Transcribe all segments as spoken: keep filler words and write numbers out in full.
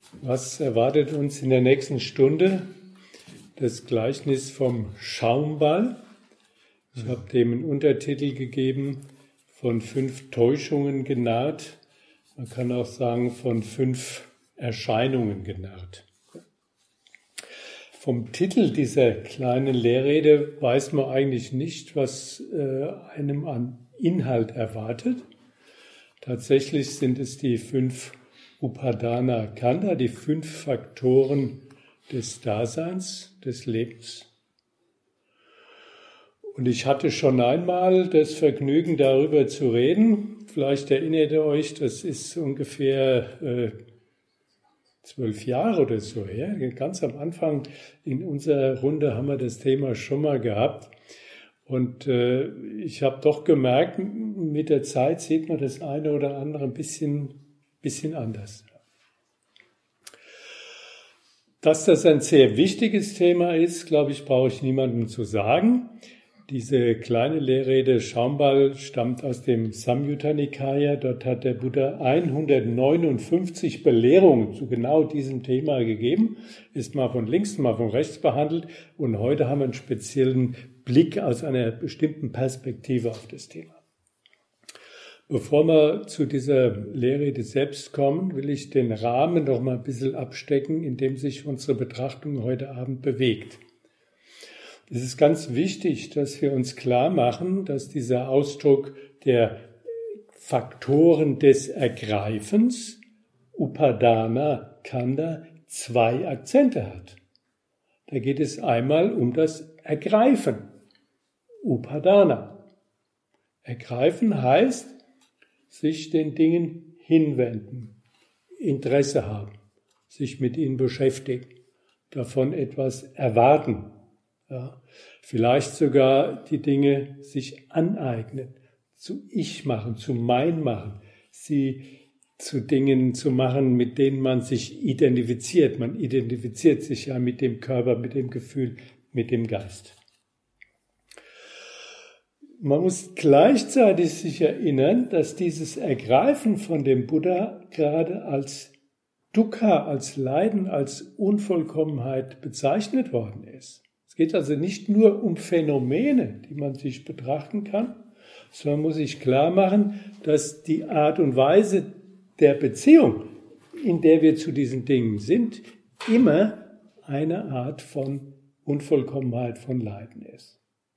Was erwartet uns in der nächsten Stunde? Das Gleichnis vom Schaumball. Ich habe dem einen Untertitel gegeben, von fünf Täuschungen genarrt. Man kann auch sagen, von fünf Erscheinungen genarrt. Vom Titel dieser kleinen Lehrrede weiß man eigentlich nicht, was äh, einem an Inhalt erwartet. Tatsächlich sind es die fünf Upadana Khandha, die fünf Faktoren des Daseins, des Lebens. Und ich hatte schon einmal das Vergnügen, darüber zu reden. Vielleicht erinnert ihr euch, das ist ungefähr äh, zwölf Jahre oder so her. Ganz am Anfang in unserer Runde haben wir das Thema schon mal gehabt. Und äh, ich habe doch gemerkt, mit der Zeit sieht man das eine oder andere ein bisschen, bisschen anders. Dass das ein sehr wichtiges Thema ist, glaube ich, brauche ich niemandem zu sagen. Diese kleine Lehrrede Schaumball stammt aus dem Samyutta Nikaya. Dort hat der Buddha hundertneunundfünfzig Belehrungen zu genau diesem Thema gegeben. Ist mal von links, mal von rechts behandelt. Und heute haben wir einen speziellen Blick aus einer bestimmten Perspektive auf das Thema. Bevor wir zu dieser Lehrrede selbst kommen, will ich den Rahmen noch mal ein bisschen abstecken, in dem sich unsere Betrachtung heute Abend bewegt. Es ist ganz wichtig, dass wir uns klar machen, dass dieser Ausdruck der Faktoren des Ergreifens, Upadana Khandha, zwei Akzente hat. Da geht es einmal um das Ergreifen, Upadana. Ergreifen heißt, sich den Dingen hinwenden, Interesse haben, sich mit ihnen beschäftigen, davon etwas erwarten. Ja, vielleicht sogar die Dinge sich aneignen, zu Ich machen, zu Mein machen, sie zu Dingen zu machen, mit denen man sich identifiziert. Man identifiziert sich ja mit dem Körper, mit dem Gefühl, mit dem Geist. Man muss gleichzeitig sich erinnern, dass dieses Ergreifen von dem Buddha gerade als Dukkha, als Leiden, als Unvollkommenheit bezeichnet worden ist. Es geht also nicht nur um Phänomene, die man sich betrachten kann, sondern man muss sich klar machen, dass die Art und Weise der Beziehung, in der wir zu diesen Dingen sind, immer eine Art von Unvollkommenheit, von Leiden ist.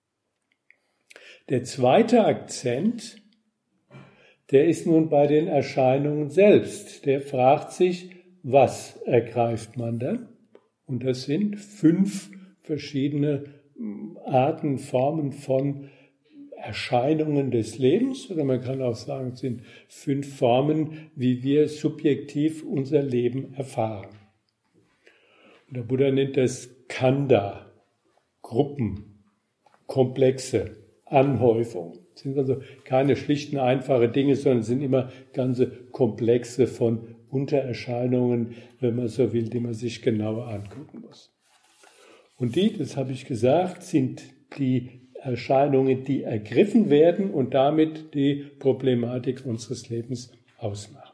Der zweite Akzent, der ist nun bei den Erscheinungen selbst. Der fragt sich, was ergreift man denn? Und das sind fünf verschiedene Arten, Formen von Erscheinungen des Lebens. Oder man kann auch sagen, es sind fünf Formen, wie wir subjektiv unser Leben erfahren. Und der Buddha nennt das Khandha, Gruppen, Komplexe, Anhäufung. Es sind also keine schlichten, einfache Dinge, sondern es sind immer ganze Komplexe von Untererscheinungen, wenn man so will, die man sich genauer angucken muss. Und die, das habe ich gesagt, sind die Erscheinungen, die ergriffen werden und damit die Problematik unseres Lebens ausmachen.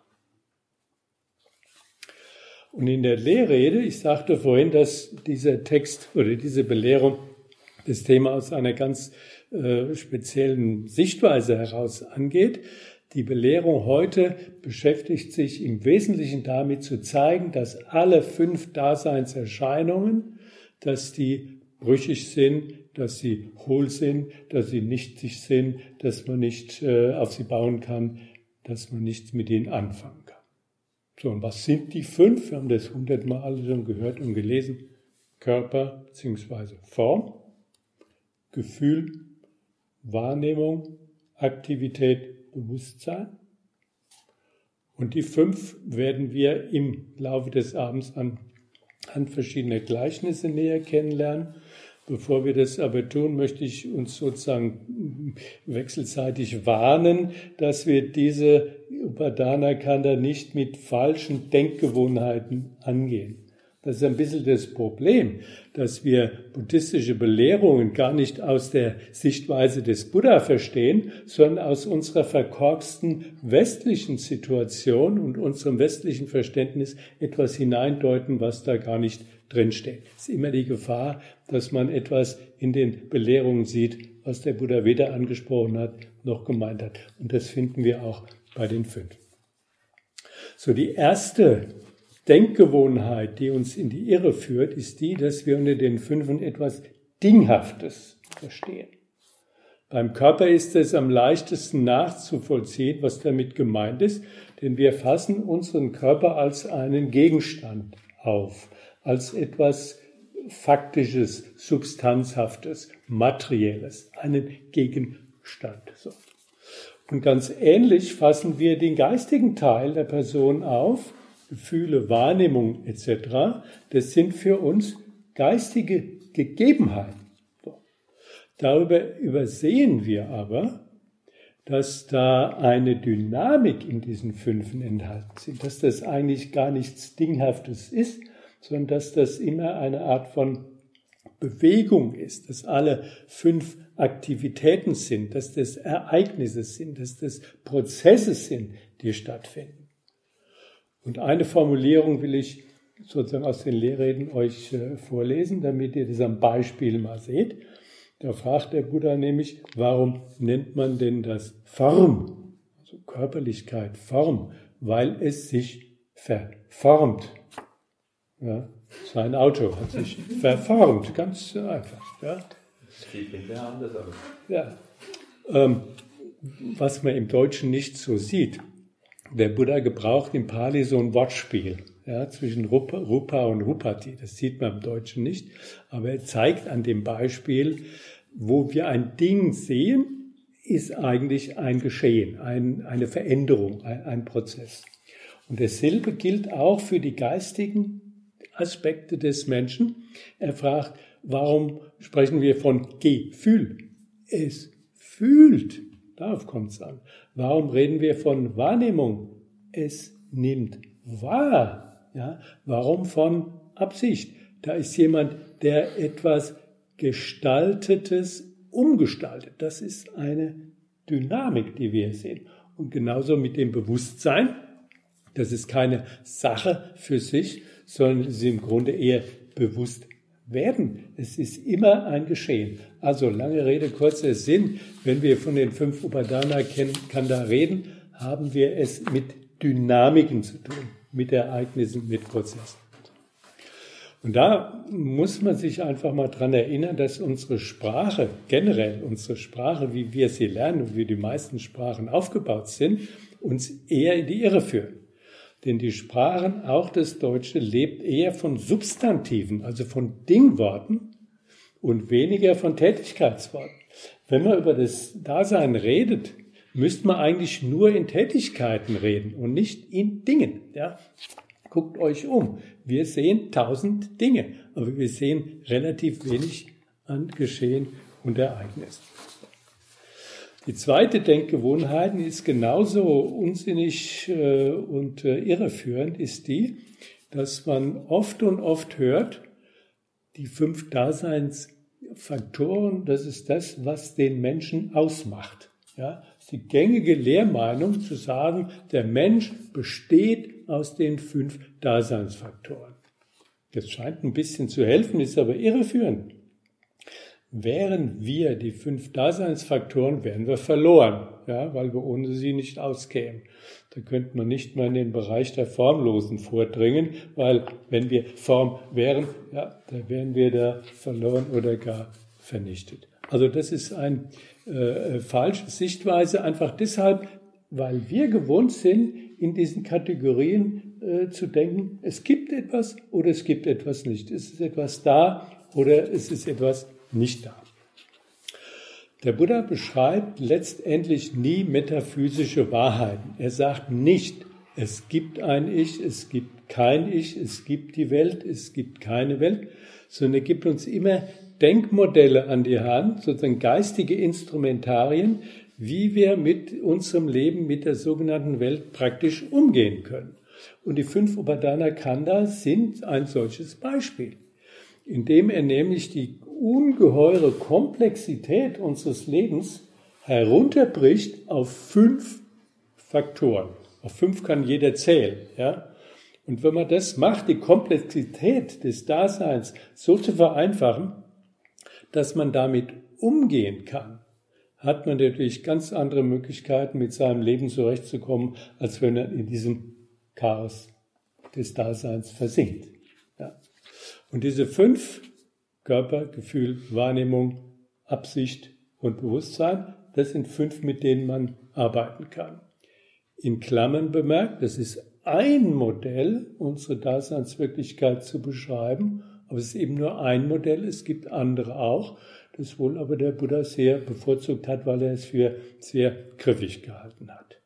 Und in der Lehrrede, ich sagte vorhin, dass dieser Text oder diese Belehrung das Thema aus einer ganz äh, speziellen Sichtweise heraus angeht. Die Belehrung heute beschäftigt sich im Wesentlichen damit zu zeigen, dass alle fünf Daseinserscheinungen, dass die brüchig sind, dass sie hohl sind, dass sie nichtig sind, dass man nicht äh, auf sie bauen kann, dass man nichts mit ihnen anfangen kann. So, und was sind die fünf? Wir haben das hundertmal schon gehört und gelesen. Körper bzw. Form, Gefühl, Wahrnehmung, Aktivität, Bewusstsein. Und die fünf werden wir im Laufe des Abends an, an verschiedene Gleichnisse näher kennenlernen. Bevor wir das aber tun, möchte ich uns sozusagen wechselseitig warnen, dass wir diese Upadana Khandha nicht mit falschen Denkgewohnheiten angehen. Das ist ein bisschen das Problem, dass wir buddhistische Belehrungen gar nicht aus der Sichtweise des Buddha verstehen, sondern aus unserer verkorksten westlichen Situation und unserem westlichen Verständnis etwas hineindeuten, was da gar nicht drinsteht. Es ist immer die Gefahr, dass man etwas in den Belehrungen sieht, was der Buddha weder angesprochen hat, noch gemeint hat. Und das finden wir auch bei den fünf. So, die erste Denkgewohnheit, die uns in die Irre führt, ist die, dass wir unter den Fünfen etwas Dinghaftes verstehen. Beim Körper ist es am leichtesten nachzuvollziehen, was damit gemeint ist, denn wir fassen unseren Körper als einen Gegenstand auf, als etwas Faktisches, Substanzhaftes, Materielles, einen Gegenstand. So. Und ganz ähnlich fassen wir den geistigen Teil der Person auf, Gefühle, Wahrnehmung et cetera. Das sind für uns geistige Gegebenheiten. So. Darüber übersehen wir aber, dass da eine Dynamik in diesen Fünfen enthalten ist, dass das eigentlich gar nichts Dinghaftes ist, sondern dass das immer eine Art von Bewegung ist, dass alle fünf Aktivitäten sind, dass das Ereignisse sind, dass das Prozesse sind, die stattfinden. Und eine Formulierung will ich sozusagen aus den Lehrreden euch äh, vorlesen, damit ihr das am Beispiel mal seht. Da fragt der Buddha nämlich, warum nennt man denn das Form, also Körperlichkeit, Form, weil es sich verformt. Ja, sein Auto hat sich verformt, ganz einfach. Ja. Sieht hinterher anders aus. Ja. Ähm, was man im Deutschen nicht so sieht, der Buddha gebraucht im Pali so ein Wortspiel, ja, zwischen Rupa, Rupa und Rupati. Das sieht man im Deutschen nicht, aber er zeigt an dem Beispiel, wo wir ein Ding sehen, ist eigentlich ein Geschehen, ein, eine Veränderung, ein, ein Prozess. Und dasselbe gilt auch für die geistigen Aspekte des Menschen. Er fragt, warum sprechen wir von Gefühl? Es fühlt. Darauf kommt es an. Warum reden wir von Wahrnehmung? Es nimmt wahr. Ja? Warum von Absicht? Da ist jemand, der etwas Gestaltetes umgestaltet. Das ist eine Dynamik, die wir sehen. Und genauso mit dem Bewusstsein. Das ist keine Sache für sich, sondern es ist im Grunde eher bewusst werden. Es ist immer ein Geschehen. Also lange Rede, kurzer Sinn. Wenn wir von den fünf Upadana Kanda reden, haben wir es mit Dynamiken zu tun, mit Ereignissen, mit Prozessen. Und da muss man sich einfach mal dran erinnern, dass unsere Sprache, generell unsere Sprache, wie wir sie lernen und wie die meisten Sprachen aufgebaut sind, uns eher in die Irre führen. Denn die Sprachen, auch das Deutsche, lebt eher von Substantiven, also von Dingworten und weniger von Tätigkeitsworten. Wenn man über das Dasein redet, müsste man eigentlich nur in Tätigkeiten reden und nicht in Dingen. Ja? Guckt euch um. Wir sehen tausend Dinge, aber wir sehen relativ wenig an Geschehen und Ereignissen. Die zweite Denkgewohnheit ist genauso unsinnig äh, und äh, irreführend, ist die, dass man oft und oft hört, die fünf Daseinsfaktoren, das ist das, was den Menschen ausmacht. Ja, das ist die gängige Lehrmeinung zu sagen, der Mensch besteht aus den fünf Daseinsfaktoren. Das scheint ein bisschen zu helfen, ist aber irreführend. Wären wir die fünf Daseinsfaktoren, wären wir verloren, ja, weil wir ohne sie nicht auskämen. Da könnte man nicht mal in den Bereich der Formlosen vordringen, weil wenn wir Form wären, ja, da wären wir da verloren oder gar vernichtet. Also das ist eine äh, falsche Sichtweise, einfach deshalb, weil wir gewohnt sind, in diesen Kategorien äh, zu denken, es gibt etwas oder es gibt etwas nicht. Es ist etwas da oder es ist etwas nicht da. Der Buddha beschreibt letztendlich nie metaphysische Wahrheiten. Er sagt nicht, es gibt ein Ich, es gibt kein Ich, es gibt die Welt, es gibt keine Welt, sondern er gibt uns immer Denkmodelle an die Hand, sozusagen geistige Instrumentarien, wie wir mit unserem Leben, mit der sogenannten Welt praktisch umgehen können. Und die fünf Upadana Khandas sind ein solches Beispiel, indem er nämlich die ungeheure Komplexität unseres Lebens herunterbricht auf fünf Faktoren. Auf fünf kann jeder zählen, ja. Und wenn man das macht, die Komplexität des Daseins so zu vereinfachen, dass man damit umgehen kann, hat man natürlich ganz andere Möglichkeiten, mit seinem Leben zurechtzukommen, als wenn er in diesem Chaos des Daseins versinkt. Ja. Und diese fünf, Körper, Gefühl, Wahrnehmung, Absicht und Bewusstsein, das sind fünf, mit denen man arbeiten kann. In Klammern bemerkt, das ist ein Modell, unsere Daseinswirklichkeit zu beschreiben, aber es ist eben nur ein Modell, es gibt andere auch, das wohl aber der Buddha sehr bevorzugt hat, weil er es für sehr griffig gehalten hat.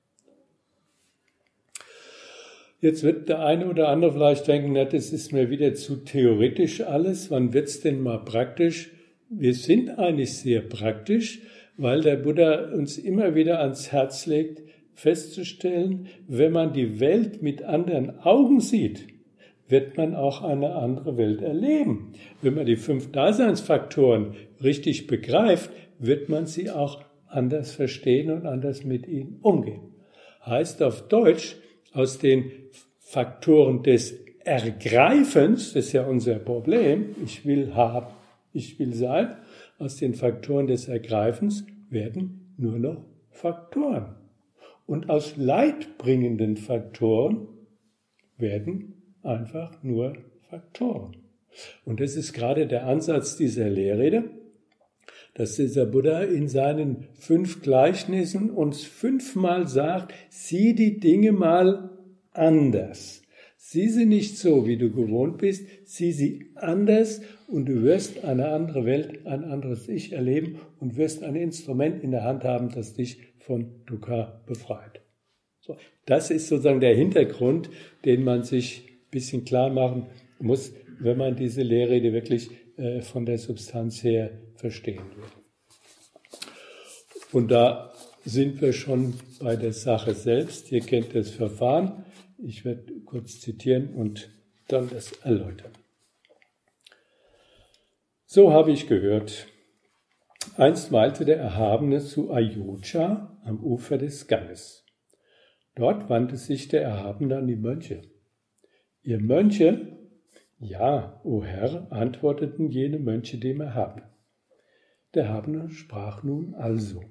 Jetzt wird der eine oder andere vielleicht denken, na, das ist mir wieder zu theoretisch alles, wann wird's denn mal praktisch? Wir sind eigentlich sehr praktisch, weil der Buddha uns immer wieder ans Herz legt, festzustellen, wenn man die Welt mit anderen Augen sieht, wird man auch eine andere Welt erleben. Wenn man die fünf Daseinsfaktoren richtig begreift, wird man sie auch anders verstehen und anders mit ihnen umgehen. Heißt auf Deutsch, aus den Faktoren des Ergreifens, das ist ja unser Problem, ich will haben, ich will sein, aus den Faktoren des Ergreifens werden nur noch Faktoren. Und aus leidbringenden Faktoren werden einfach nur Faktoren. Und das ist gerade der Ansatz dieser Lehrrede, dass dieser Buddha in seinen fünf Gleichnissen uns fünfmal sagt, sieh die Dinge mal anders. Sieh sie nicht so, wie du gewohnt bist, sieh sie anders und du wirst eine andere Welt, ein anderes Ich erleben und wirst ein Instrument in der Hand haben, das dich von Dukkha befreit. So, das ist sozusagen der Hintergrund, den man sich ein bisschen klar machen muss, wenn man diese Lehrrede wirklich äh, von der Substanz her verstehen will. Und da sind wir schon bei der Sache selbst. Ihr kennt das Verfahren. Ich werde kurz zitieren und dann das erläutern. So habe ich gehört. Einst weilte der Erhabene zu Ayodhya am Ufer des Ganges. Dort wandte sich der Erhabene an die Mönche. Ihr Mönche? Ja, o Herr, antworteten jene Mönche dem Erhabenen. Der Erhabene sprach nun also.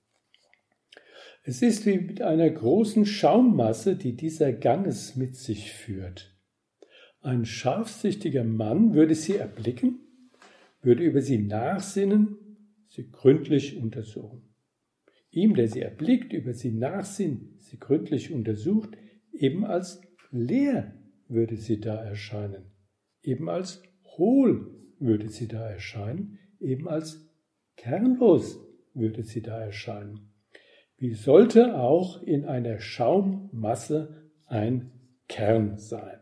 Es ist wie mit einer großen Schaummasse, die dieser Ganges mit sich führt. Ein scharfsichtiger Mann würde sie erblicken, würde über sie nachsinnen, sie gründlich untersuchen. Ihm, der sie erblickt, über sie nachsinnt, sie gründlich untersucht, eben als leer würde sie da erscheinen, eben als hohl würde sie da erscheinen, eben als kernlos würde sie da erscheinen. Wie sollte auch in einer Schaummasse ein Kern sein?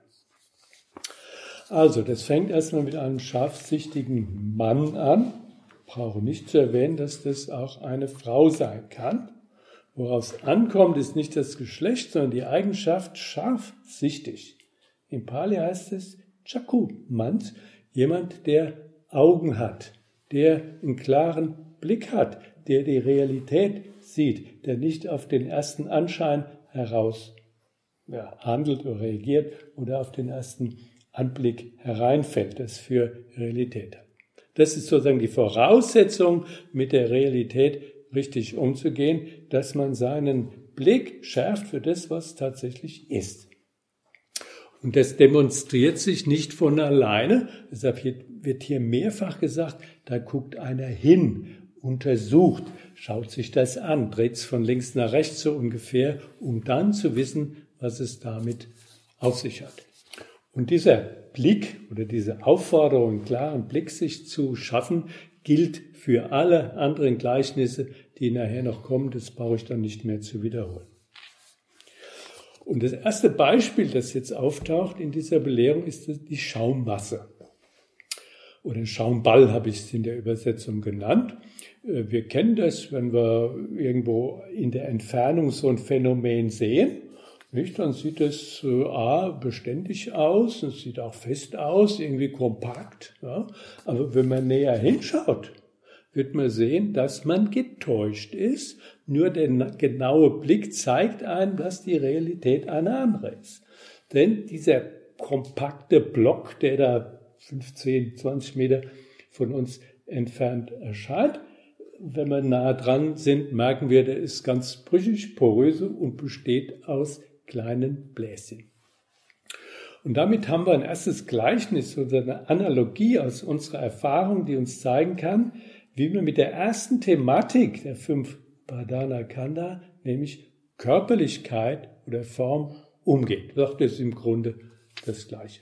Also, das fängt erstmal mit einem scharfsichtigen Mann an. Ich brauche nicht zu erwähnen, dass das auch eine Frau sein kann. Worauf es ankommt, ist nicht das Geschlecht, sondern die Eigenschaft scharfsichtig. Im Pali heißt es Chakumant, jemand, der Augen hat, der einen klaren Blick hat, der die Realität sieht, der nicht auf den ersten Anschein heraus ja, handelt oder reagiert oder auf den ersten Anblick hereinfällt, das für Realität hat. Das ist sozusagen die Voraussetzung, mit der Realität richtig umzugehen, dass man seinen Blick schärft für das, was tatsächlich ist. Und das demonstriert sich nicht von alleine, deshalb wird hier mehrfach gesagt, da guckt einer hin, untersucht, schaut sich das an, dreht es von links nach rechts so ungefähr, um dann zu wissen, was es damit auf sich hat. Und dieser Blick oder diese Aufforderung, einen klaren Blick sich zu schaffen, gilt für alle anderen Gleichnisse, die nachher noch kommen. Das brauche ich dann nicht mehr zu wiederholen. Und das erste Beispiel, das jetzt auftaucht in dieser Belehrung, ist die Schaummasse. Oder Schaumball habe ich es in der Übersetzung genannt. Wir kennen das, wenn wir irgendwo in der Entfernung so ein Phänomen sehen Nicht? Dann sieht es äh, A, beständig aus, es sieht auch fest aus, irgendwie kompakt. Ja? Aber wenn man näher hinschaut, wird man sehen, dass man getäuscht ist. Nur der genaue Blick zeigt einem, dass die Realität eine andere ist. Denn dieser kompakte Block, der da fünfzehn, zwanzig Meter von uns entfernt erscheint, wenn wir nah dran sind, merken wir, der ist ganz brüchig, poröse und besteht aus kleinen Bläschen. Und damit haben wir ein erstes Gleichnis oder eine Analogie aus unserer Erfahrung, die uns zeigen kann, wie wir mit der ersten Thematik der fünf Pradhana Khandha, nämlich Körperlichkeit oder Form, umgeht. Das ist im Grunde das Gleiche.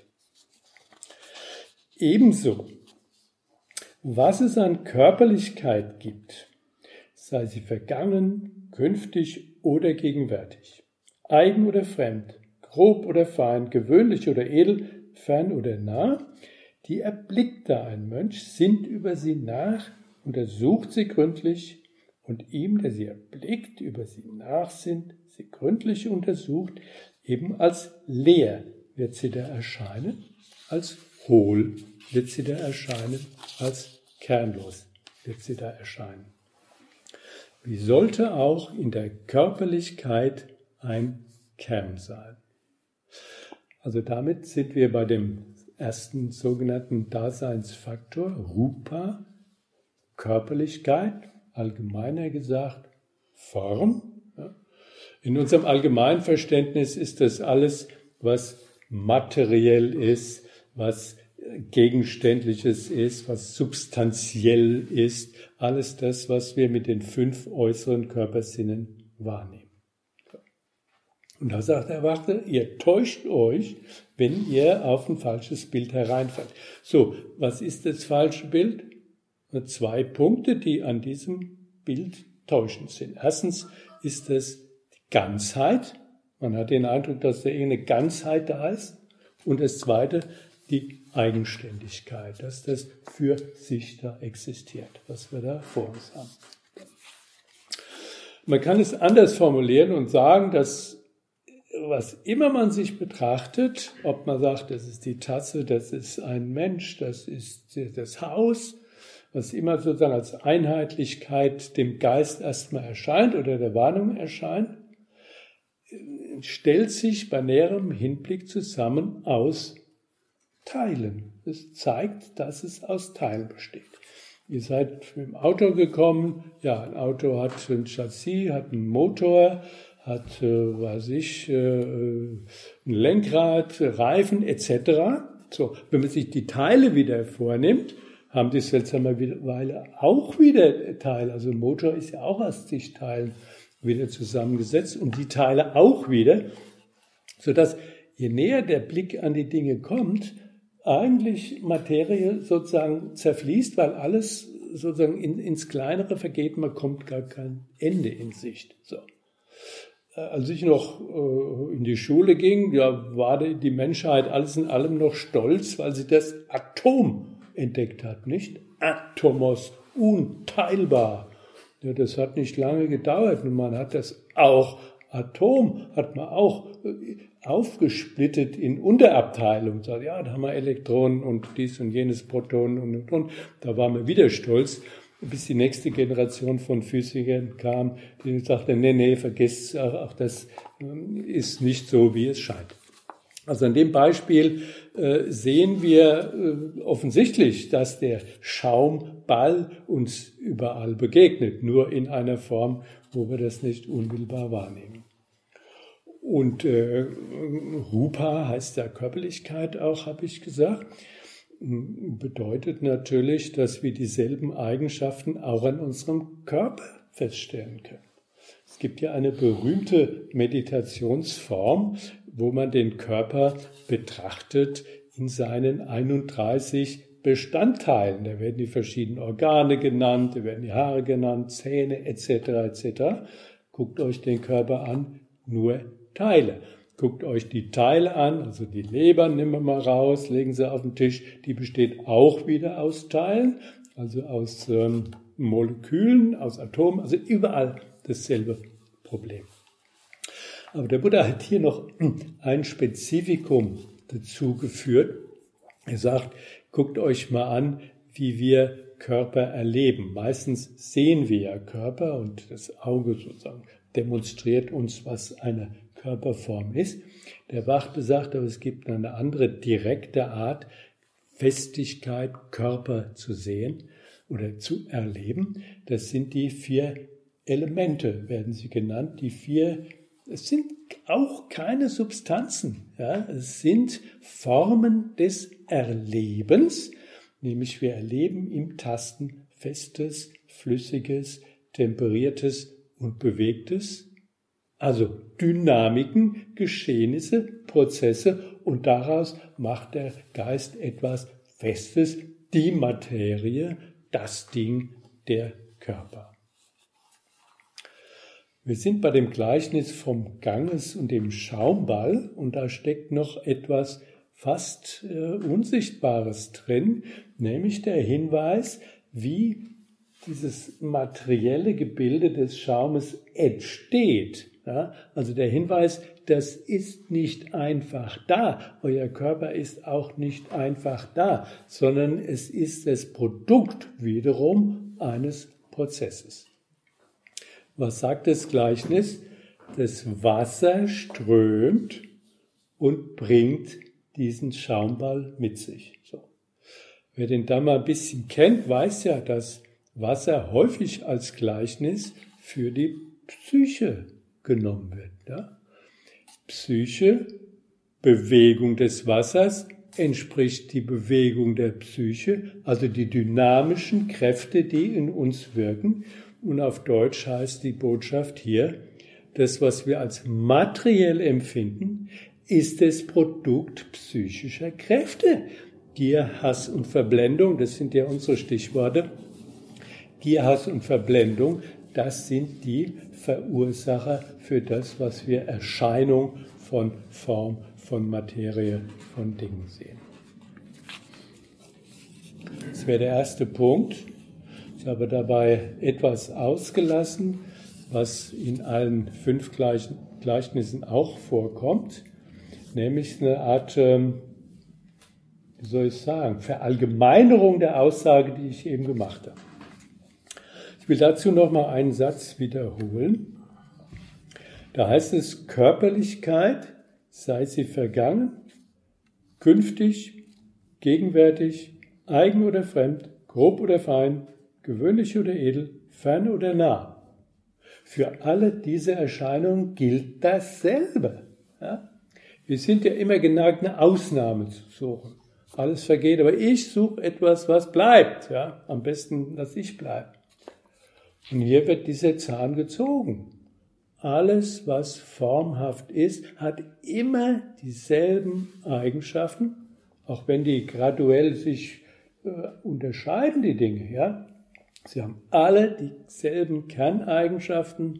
Ebenso, was es an Körperlichkeit gibt, sei sie vergangen, künftig oder gegenwärtig, eigen oder fremd, grob oder fein, gewöhnlich oder edel, fern oder nah, die erblickt da ein Mönch, sinnt über sie nach, untersucht sie gründlich und ihm, der sie erblickt, über sie nachsinnt, sie gründlich untersucht, eben als leer wird sie da erscheinen, als hohl wird sie da erscheinen, als kernlos wird sie da erscheinen. Wie sollte auch in der Körperlichkeit ein Kern sein? Also damit sind wir bei dem ersten sogenannten Daseinsfaktor, Rupa, Körperlichkeit, allgemeiner gesagt, Form. In unserem allgemeinen Verständnis ist das alles, was materiell ist, was Gegenständliches ist, was substanziell ist, alles das, was wir mit den fünf äußeren Körpersinnen wahrnehmen. Und da sagt der Wachte, ihr täuscht euch, wenn ihr auf ein falsches Bild hereinfällt. So, was ist das falsche Bild? Zwei Punkte, die an diesem Bild täuschend sind. Erstens ist es die Ganzheit. Man hat den Eindruck, dass da irgendeine Ganzheit da ist. Und das Zweite, die Eigenständigkeit, dass das für sich da existiert, was wir da vor uns haben. Man kann es anders formulieren und sagen, dass was immer man sich betrachtet, ob man sagt, das ist die Tasse, das ist ein Mensch, das ist das Haus, was immer sozusagen als Einheitlichkeit dem Geist erstmal erscheint oder der Wahrnehmung erscheint, stellt sich bei näherem Hinblick zusammen aus Teilen. Es zeigt, dass es aus Teilen besteht. Ihr seid mit dem Auto gekommen, ja, ein Auto hat ein Chassis, hat einen Motor, hat, äh, weiß ich, äh, ein Lenkrad, Reifen et cetera. So, wenn man sich die Teile wieder vornimmt, haben die seltsamerweise auch wieder Teile. Also ein Motor ist ja auch aus zig Teilen wieder zusammengesetzt und die Teile auch wieder, sodass je näher der Blick an die Dinge kommt, eigentlich Materie sozusagen zerfließt, weil alles sozusagen in, ins Kleinere vergeht, man kommt gar kein Ende in Sicht. So. Als ich noch äh, in die Schule ging, ja, war die Menschheit alles in allem noch stolz, weil sie das Atom entdeckt hat, nicht? Atomos, unteilbar. Ja, das hat nicht lange gedauert und man hat das auch, Atom hat man auch äh, aufgesplittet in Unterabteilungen. Sagt, ja, da haben wir Elektronen und dies und jenes Protonen und, und, und. Da waren wir wieder stolz, bis die nächste Generation von Physikern kam, die sagte, nee, nee, vergiss, auch, auch das ist nicht so, wie es scheint. Also an dem Beispiel äh, sehen wir äh, offensichtlich, dass der Schaumball uns überall begegnet, nur in einer Form, wo wir das nicht unmittelbar wahrnehmen. Und äh, Rupa heißt ja Körperlichkeit auch, habe ich gesagt, bedeutet natürlich, dass wir dieselben Eigenschaften auch an unserem Körper feststellen können. Es gibt ja eine berühmte Meditationsform, wo man den Körper betrachtet in seinen einunddreißig Bestandteilen. Da werden die verschiedenen Organe genannt, da werden die Haare genannt, Zähne et cetera et cetera. Guckt euch den Körper an, nur Teile. Guckt euch die Teile an, also die Leber nehmen wir mal raus, legen sie auf den Tisch, die besteht auch wieder aus Teilen, also aus ähm, Molekülen, aus Atomen, also überall dasselbe Problem. Aber der Buddha hat hier noch ein Spezifikum dazu geführt. Er sagt, guckt euch mal an, wie wir Körper erleben. Meistens sehen wir ja Körper und das Auge sozusagen demonstriert uns, was eine Körperform ist. Der Wachtel sagt, aber es gibt eine andere direkte Art, Festigkeit, Körper zu sehen oder zu erleben. Das sind die vier Elemente, werden sie genannt. Die vier, es sind auch keine Substanzen. Ja? Es sind Formen des Erlebens, nämlich wir erleben im Tasten Festes, Flüssiges, Temperiertes und Bewegtes. Also Dynamiken, Geschehnisse, Prozesse und daraus macht der Geist etwas Festes, die Materie, das Ding, der Körper. Wir sind bei dem Gleichnis vom Ganges und dem Schaumball und da steckt noch etwas fast äh, Unsichtbares drin, nämlich der Hinweis, wie dieses materielle Gebilde des Schaumes entsteht. Ja, also der Hinweis, das ist nicht einfach da. Euer Körper ist auch nicht einfach da, sondern es ist das Produkt wiederum eines Prozesses. Was sagt das Gleichnis? Das Wasser strömt und bringt diesen Schaumball mit sich. So. Wer den da mal ein bisschen kennt, weiß ja, dass Wasser häufig als Gleichnis für die Psyche genommen wird. Ja? Psyche, Bewegung des Wassers, entspricht die Bewegung der Psyche, also die dynamischen Kräfte, die in uns wirken. Und auf Deutsch heißt die Botschaft hier, das, was wir als materiell empfinden, ist das Produkt psychischer Kräfte. Gier, Hass und Verblendung, das sind ja unsere Stichworte. Gier, Hass und Verblendung, das sind die Verursacher für das, was wir Erscheinung von Form, von Materie, von Dingen sehen. Das wäre der erste Punkt. Ich habe dabei etwas ausgelassen, was in allen fünf Gleichnissen auch vorkommt, nämlich eine Art, wie soll ich sagen, Verallgemeinerung der Aussage, die ich eben gemacht habe. Ich will dazu noch mal einen Satz wiederholen. Da heißt es, Körperlichkeit, sei sie vergangen, künftig, gegenwärtig, eigen oder fremd, grob oder fein, gewöhnlich oder edel, fern oder nah. Für alle diese Erscheinungen gilt dasselbe. Ja? Wir sind ja immer geneigt, eine Ausnahme zu suchen. Alles vergeht, aber ich suche etwas, was bleibt. Ja? Am besten, dass ich bleibe. Und hier wird dieser Zahn gezogen. Alles, was formhaft ist, hat immer dieselben Eigenschaften, auch wenn die graduell sich äh, unterscheiden, die Dinge. Ja? Sie haben alle dieselben Kerneigenschaften,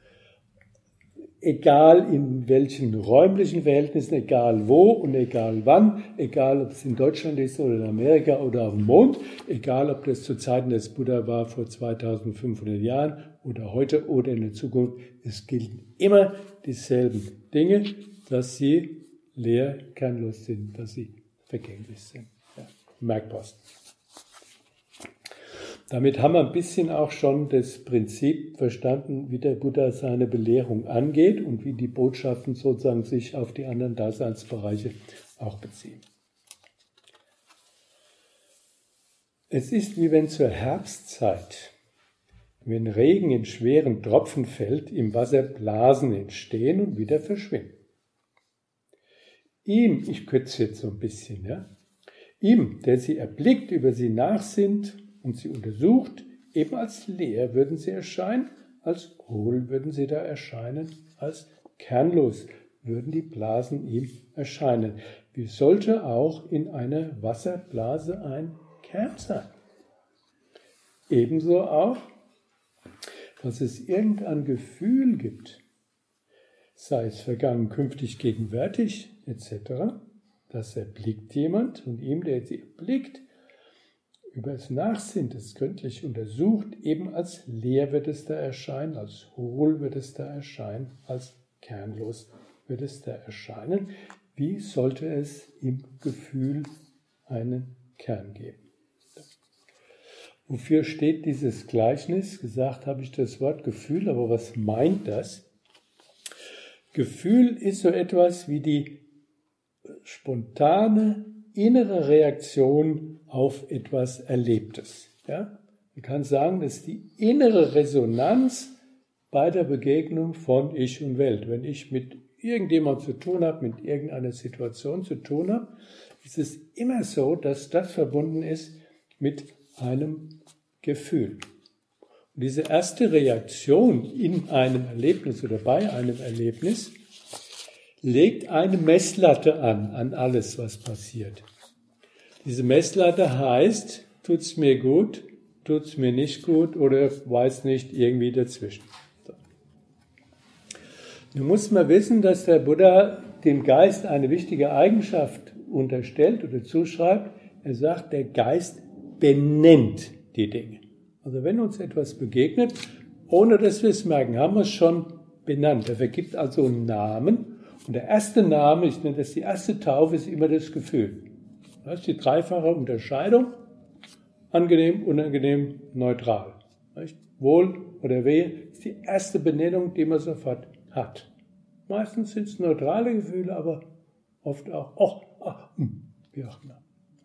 egal in welchen räumlichen Verhältnissen, egal wo und egal wann, egal ob es in Deutschland ist oder in Amerika oder auf dem Mond, egal ob das zu Zeiten des Buddha war vor zweitausendfünfhundert Jahren oder heute oder in der Zukunft, es gelten immer dieselben Dinge, dass sie leer, kernlos sind, dass sie vergänglich sind. Ja, Merkposten. Damit haben wir ein bisschen auch schon das Prinzip verstanden, wie der Buddha seine Belehrung angeht und wie die Botschaften sozusagen sich auf die anderen Daseinsbereiche auch beziehen. Es ist wie wenn zur Herbstzeit, wenn Regen in schweren Tropfen fällt, im Wasser Blasen entstehen und wieder verschwinden. Ihm, ich kürze jetzt so ein bisschen, ja, ihm, der sie erblickt, über sie nachsinnt und sie untersucht, eben als leer würden sie erscheinen, als hohl würden sie da erscheinen, als kernlos würden die Blasen ihm erscheinen. Wie sollte auch in einer Wasserblase ein Kern sein? Ebenso auch, dass es irgendein Gefühl gibt, sei es vergangen, künftig, gegenwärtig et cetera, das erblickt jemand und ihm, der sie erblickt, über das Nachsinnen, das gründlich untersucht, eben als leer wird es da erscheinen, als hohl wird es da erscheinen, als kernlos wird es da erscheinen. Wie sollte es im Gefühl einen Kern geben? Wofür steht dieses Gleichnis? Gesagt habe ich das Wort Gefühl, aber was meint das? Gefühl ist so etwas wie die spontane innere Reaktion auf etwas Erlebtes. Ja? Man kann sagen, das ist die innere Resonanz bei der Begegnung von Ich und Welt. Wenn ich mit irgendjemandem zu tun habe, mit irgendeiner Situation zu tun habe, ist es immer so, dass das verbunden ist mit einem Gefühl. Und diese erste Reaktion in einem Erlebnis oder bei einem Erlebnis legt eine Messlatte an, an alles, was passiert. Diese Messlatte heißt, tut's mir gut, tut's mir nicht gut oder weiß nicht, irgendwie dazwischen. So. Nun muss man wissen, dass der Buddha dem Geist eine wichtige Eigenschaft unterstellt oder zuschreibt. Er sagt, der Geist benennt die Dinge. Also wenn uns etwas begegnet, ohne dass wir es merken, haben wir es schon benannt. Er vergibt also einen Namen. Und der erste Name, ich nenne das die erste Taufe, ist immer das Gefühl. Das ist die dreifache Unterscheidung. Angenehm, unangenehm, neutral. Wohl oder wehe ist die erste Benennung, die man sofort hat. Meistens sind es neutrale Gefühle, aber oft auch, oh, ach, wie auch immer.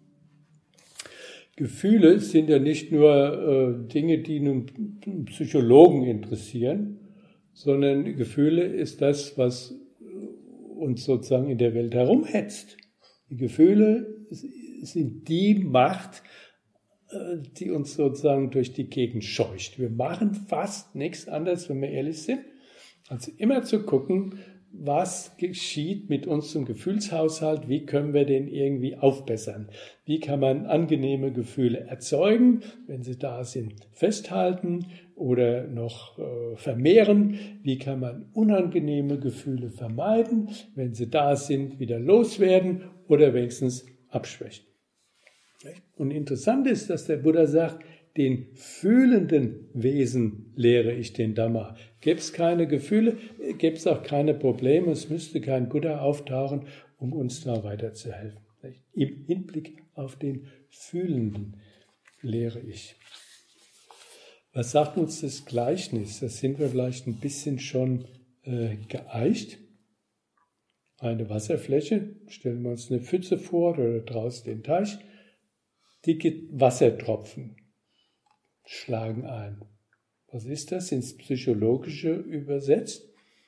Gefühle sind ja nicht nur äh, Dinge, die nun Psychologen interessieren, sondern Gefühle ist das, was uns sozusagen in der Welt herumhetzt. Die Gefühle sind die Macht, äh, die uns sozusagen durch die Gegend scheucht. Wir machen fast nichts anderes, wenn wir ehrlich sind, als immer zu gucken, was geschieht mit unserem Gefühlshaushalt, wie können wir den irgendwie aufbessern, wie kann man angenehme Gefühle erzeugen, wenn sie da sind, festhalten oder noch äh, vermehren, wie kann man unangenehme Gefühle vermeiden, wenn sie da sind, wieder loswerden oder wenigstens abschwächen. Und interessant ist, dass der Buddha sagt, den fühlenden Wesen lehre ich den Dhamma. Gäbe es keine Gefühle, gäbe es auch keine Probleme, es müsste kein Buddha auftauchen, um uns da weiterzuhelfen. Im Hinblick auf den Fühlenden lehre ich. Was sagt uns das Gleichnis? Da sind wir vielleicht ein bisschen schon äh, geeicht. Eine Wasserfläche, stellen wir uns eine Pfütze vor oder draußen den Teich, dicke Wassertropfen schlagen ein. Was ist das ins Psychologische übersetzt?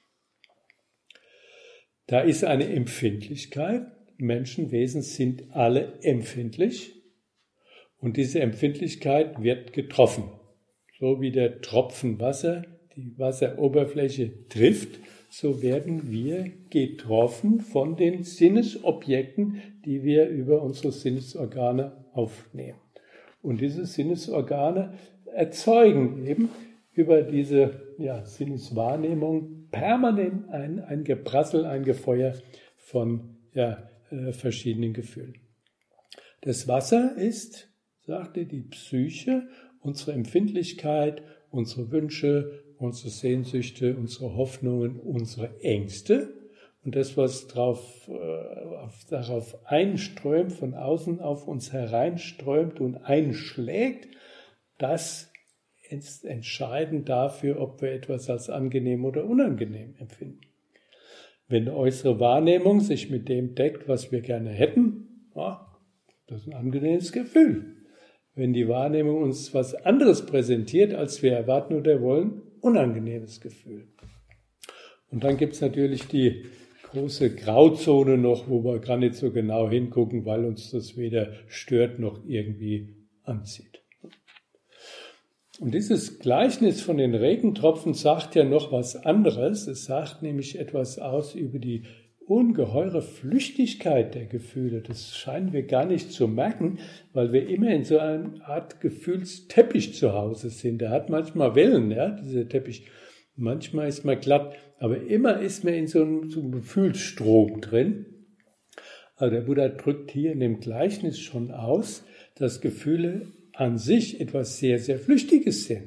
Da ist eine Empfindlichkeit. Menschenwesen sind alle empfindlich und diese Empfindlichkeit wird getroffen. So wie der Tropfen Wasser die Wasseroberfläche trifft, so werden wir getroffen von den Sinnesobjekten, die wir über unsere Sinnesorgane aufnehmen. Und diese Sinnesorgane erzeugen eben über diese ja, Sinneswahrnehmung permanent ein, ein Geprassel, ein Gefeuer von ja, äh, verschiedenen Gefühlen. Das Wasser ist, sagte die Psyche, unsere Empfindlichkeit, unsere Wünsche, unsere Sehnsüchte, unsere Hoffnungen, unsere Ängste. Und das, was drauf, äh, auf, darauf einströmt, von außen auf uns hereinströmt und einschlägt, das ist entscheidend dafür, ob wir etwas als angenehm oder unangenehm empfinden. Wenn eine äußere Wahrnehmung sich mit dem deckt, was wir gerne hätten, ja, das ist ein angenehmes Gefühl. Wenn die Wahrnehmung uns was anderes präsentiert, als wir erwarten oder wollen, unangenehmes Gefühl. Und dann gibt es natürlich die große Grauzone noch, wo wir gar nicht so genau hingucken, weil uns das weder stört noch irgendwie anzieht. Und dieses Gleichnis von den Regentropfen sagt ja noch was anderes. Es sagt nämlich etwas aus über die ungeheure Flüchtigkeit der Gefühle. Das scheinen wir gar nicht zu merken, weil wir immer in so einer Art Gefühlsteppich zu Hause sind. Der hat manchmal Wellen, ja, dieser Teppich. Manchmal ist man glatt, aber immer ist man in so einem, so einem Gefühlsstrom drin. Also der Buddha drückt hier in dem Gleichnis schon aus, dass Gefühle an sich etwas sehr, sehr Flüchtiges sind.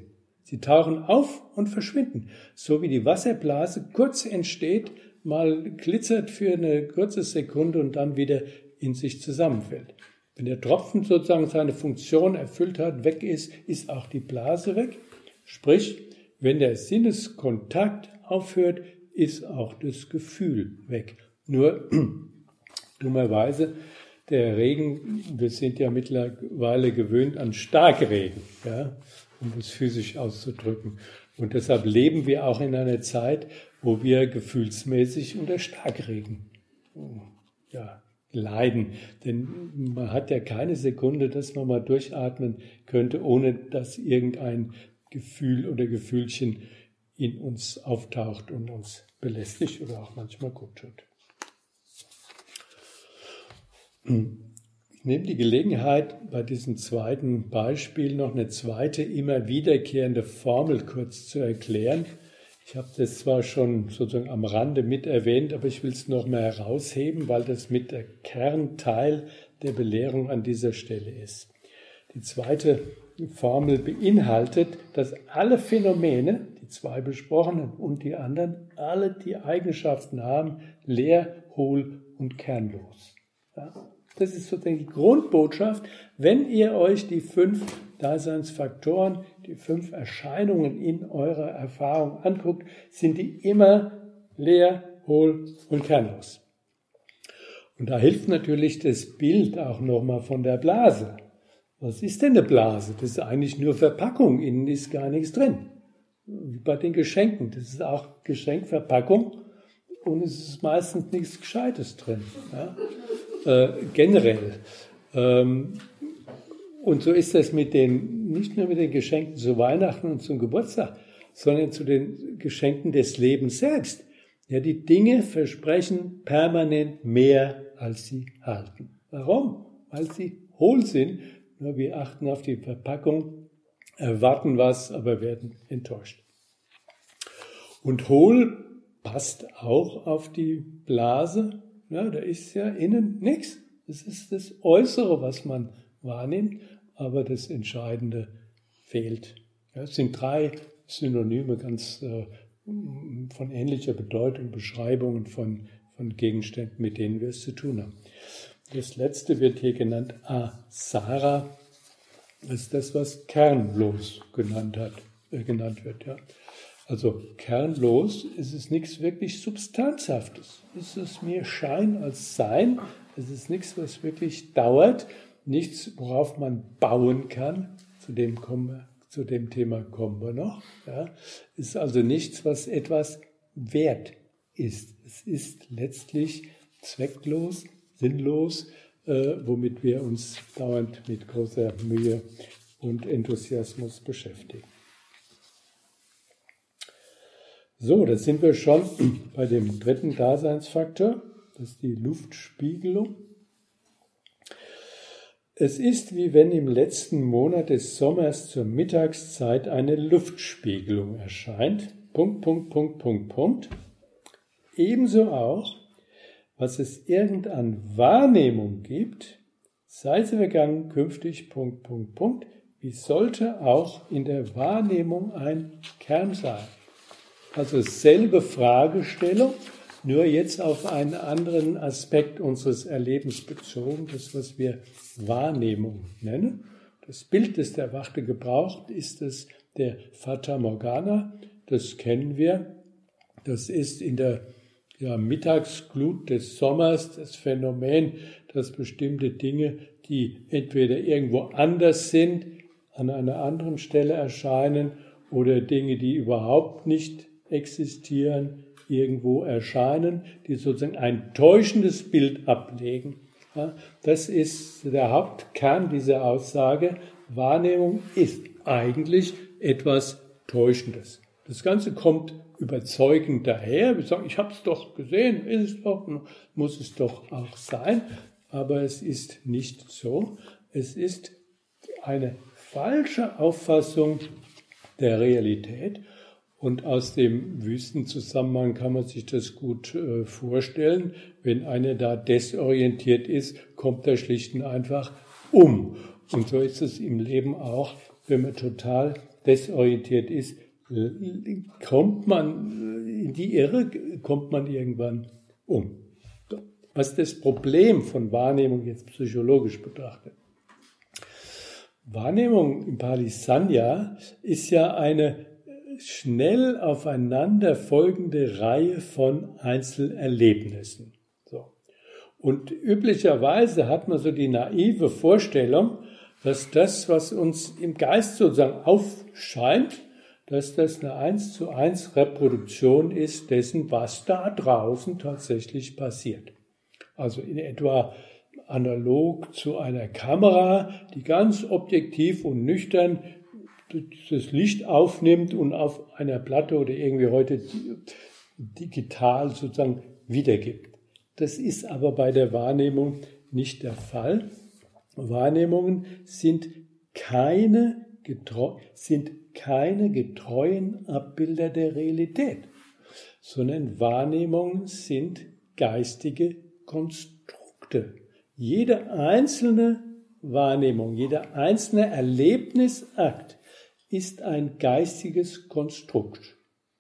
Sie tauchen auf und verschwinden. So wie die Wasserblase kurz entsteht, mal glitzert für eine kurze Sekunde und dann wieder in sich zusammenfällt. Wenn der Tropfen sozusagen seine Funktion erfüllt hat, weg ist, ist auch die Blase weg. Sprich, wenn der Sinneskontakt aufhört, ist auch das Gefühl weg. Nur dummerweise, der Regen, wir sind ja mittlerweile gewöhnt an Starkregen, ja, um es physisch auszudrücken. Und deshalb leben wir auch in einer Zeit, wo wir gefühlsmäßig unter Starkregen ja, leiden. Denn man hat ja keine Sekunde, dass man mal durchatmen könnte, ohne dass irgendein Gefühl oder Gefühlchen in uns auftaucht und uns belästigt oder auch manchmal gut tut. Ich nehme die Gelegenheit, bei diesem zweiten Beispiel noch eine zweite, immer wiederkehrende Formel kurz zu erklären. Ich habe das zwar schon sozusagen am Rande mit erwähnt, aber ich will es noch mal herausheben, weil das mit der Kernteil der Belehrung an dieser Stelle ist. Die zweite Formel beinhaltet, dass alle Phänomene, die zwei besprochenen und die anderen, alle die Eigenschaften haben, leer, hohl und kernlos. Ja? Das ist sozusagen die Grundbotschaft, wenn ihr euch die fünf Daseinsfaktoren, die fünf Erscheinungen in eurer Erfahrung anguckt, sind die immer leer, hohl und kernlos. Und da hilft natürlich das Bild auch nochmal von der Blase. Was ist denn eine Blase? Das ist eigentlich nur Verpackung, innen ist gar nichts drin. Wie bei den Geschenken, das ist auch Geschenkverpackung und es ist meistens nichts Gescheites drin. Ja? Äh, generell. Ähm, und so ist das mit den, nicht nur mit den Geschenken zu Weihnachten und zum Geburtstag, sondern zu den Geschenken des Lebens selbst. Ja, die Dinge versprechen permanent mehr, als sie halten. Warum? Weil sie hohl sind. Ja, wir achten auf die Verpackung, erwarten was, aber werden enttäuscht. Und hohl passt auch auf die Blase. Ja, da ist ja innen nichts. Das ist das Äußere, was man wahrnimmt, aber das Entscheidende fehlt. Ja, es sind drei Synonyme ganz äh, von ähnlicher Bedeutung, Beschreibungen von, von Gegenständen, mit denen wir es zu tun haben. Das letzte wird hier genannt Asara. Das ist das, was kernlos genannt, hat, äh, genannt wird. Ja. Also kernlos ist es nichts wirklich Substanzhaftes. Es ist mehr Schein als Sein. Es ist nichts, was wirklich dauert. Nichts, worauf man bauen kann. Zu dem, kommen wir, zu dem Thema kommen wir noch. Ja. Es ist also nichts, was etwas wert ist. Es ist letztlich zwecklos, sinnlos, äh, womit wir uns dauernd mit großer Mühe und Enthusiasmus beschäftigen. So, da sind wir schon bei dem dritten Daseinsfaktor, das ist die Luftspiegelung. Es ist, wie wenn im letzten Monat des Sommers zur Mittagszeit eine Luftspiegelung erscheint. Punkt, Punkt, Punkt, Punkt, Punkt. Ebenso auch, was es irgend an Wahrnehmung gibt, sei sie vergangen, künftig, Punkt, Punkt, Punkt, wie sollte auch in der Wahrnehmung ein Kern sein. Also selbe Fragestellung, nur jetzt auf einen anderen Aspekt unseres Erlebens bezogen, das, was wir Wahrnehmung nennen. Das Bild, das der Erwachte gebraucht, ist es der Fata Morgana, das kennen wir. Das ist in der ja, Mittagsglut des Sommers das Phänomen, dass bestimmte Dinge, die entweder irgendwo anders sind, an einer anderen Stelle erscheinen oder Dinge, die überhaupt nicht existieren, irgendwo erscheinen, die sozusagen ein täuschendes Bild ablegen. Ja, das ist der Hauptkern dieser Aussage. Wahrnehmung ist eigentlich etwas Täuschendes. Das Ganze kommt überzeugend daher. Wir sagen, ich habe es doch gesehen, ist es doch, muss es doch auch sein. Aber es ist nicht so. Es ist eine falsche Auffassung der Realität. Und aus dem Wüstenzusammenhang kann man sich das gut äh, vorstellen. Wenn einer da desorientiert ist, kommt er schlicht und einfach um. Und so ist es im Leben auch, wenn man total desorientiert ist, kommt man in die Irre, kommt man irgendwann um. Was ist das Problem von Wahrnehmung jetzt psychologisch betrachtet? Wahrnehmung im Pali Sanya ist ja eine schnell aufeinander folgende Reihe von Einzelerlebnissen. So. Und üblicherweise hat man so die naive Vorstellung, dass das, was uns im Geist sozusagen aufscheint, dass das eine eins zu eins Reproduktion ist dessen, was da draußen tatsächlich passiert. Also in etwa analog zu einer Kamera, die ganz objektiv und nüchtern das Licht aufnimmt und auf einer Platte oder irgendwie heute digital sozusagen wiedergibt. Das ist aber bei der Wahrnehmung nicht der Fall. Wahrnehmungen sind keine, getreu, sind keine getreuen Abbilder der Realität, sondern Wahrnehmungen sind geistige Konstrukte. Jede einzelne Wahrnehmung, jeder einzelne Erlebnisakt ist ein geistiges Konstrukt.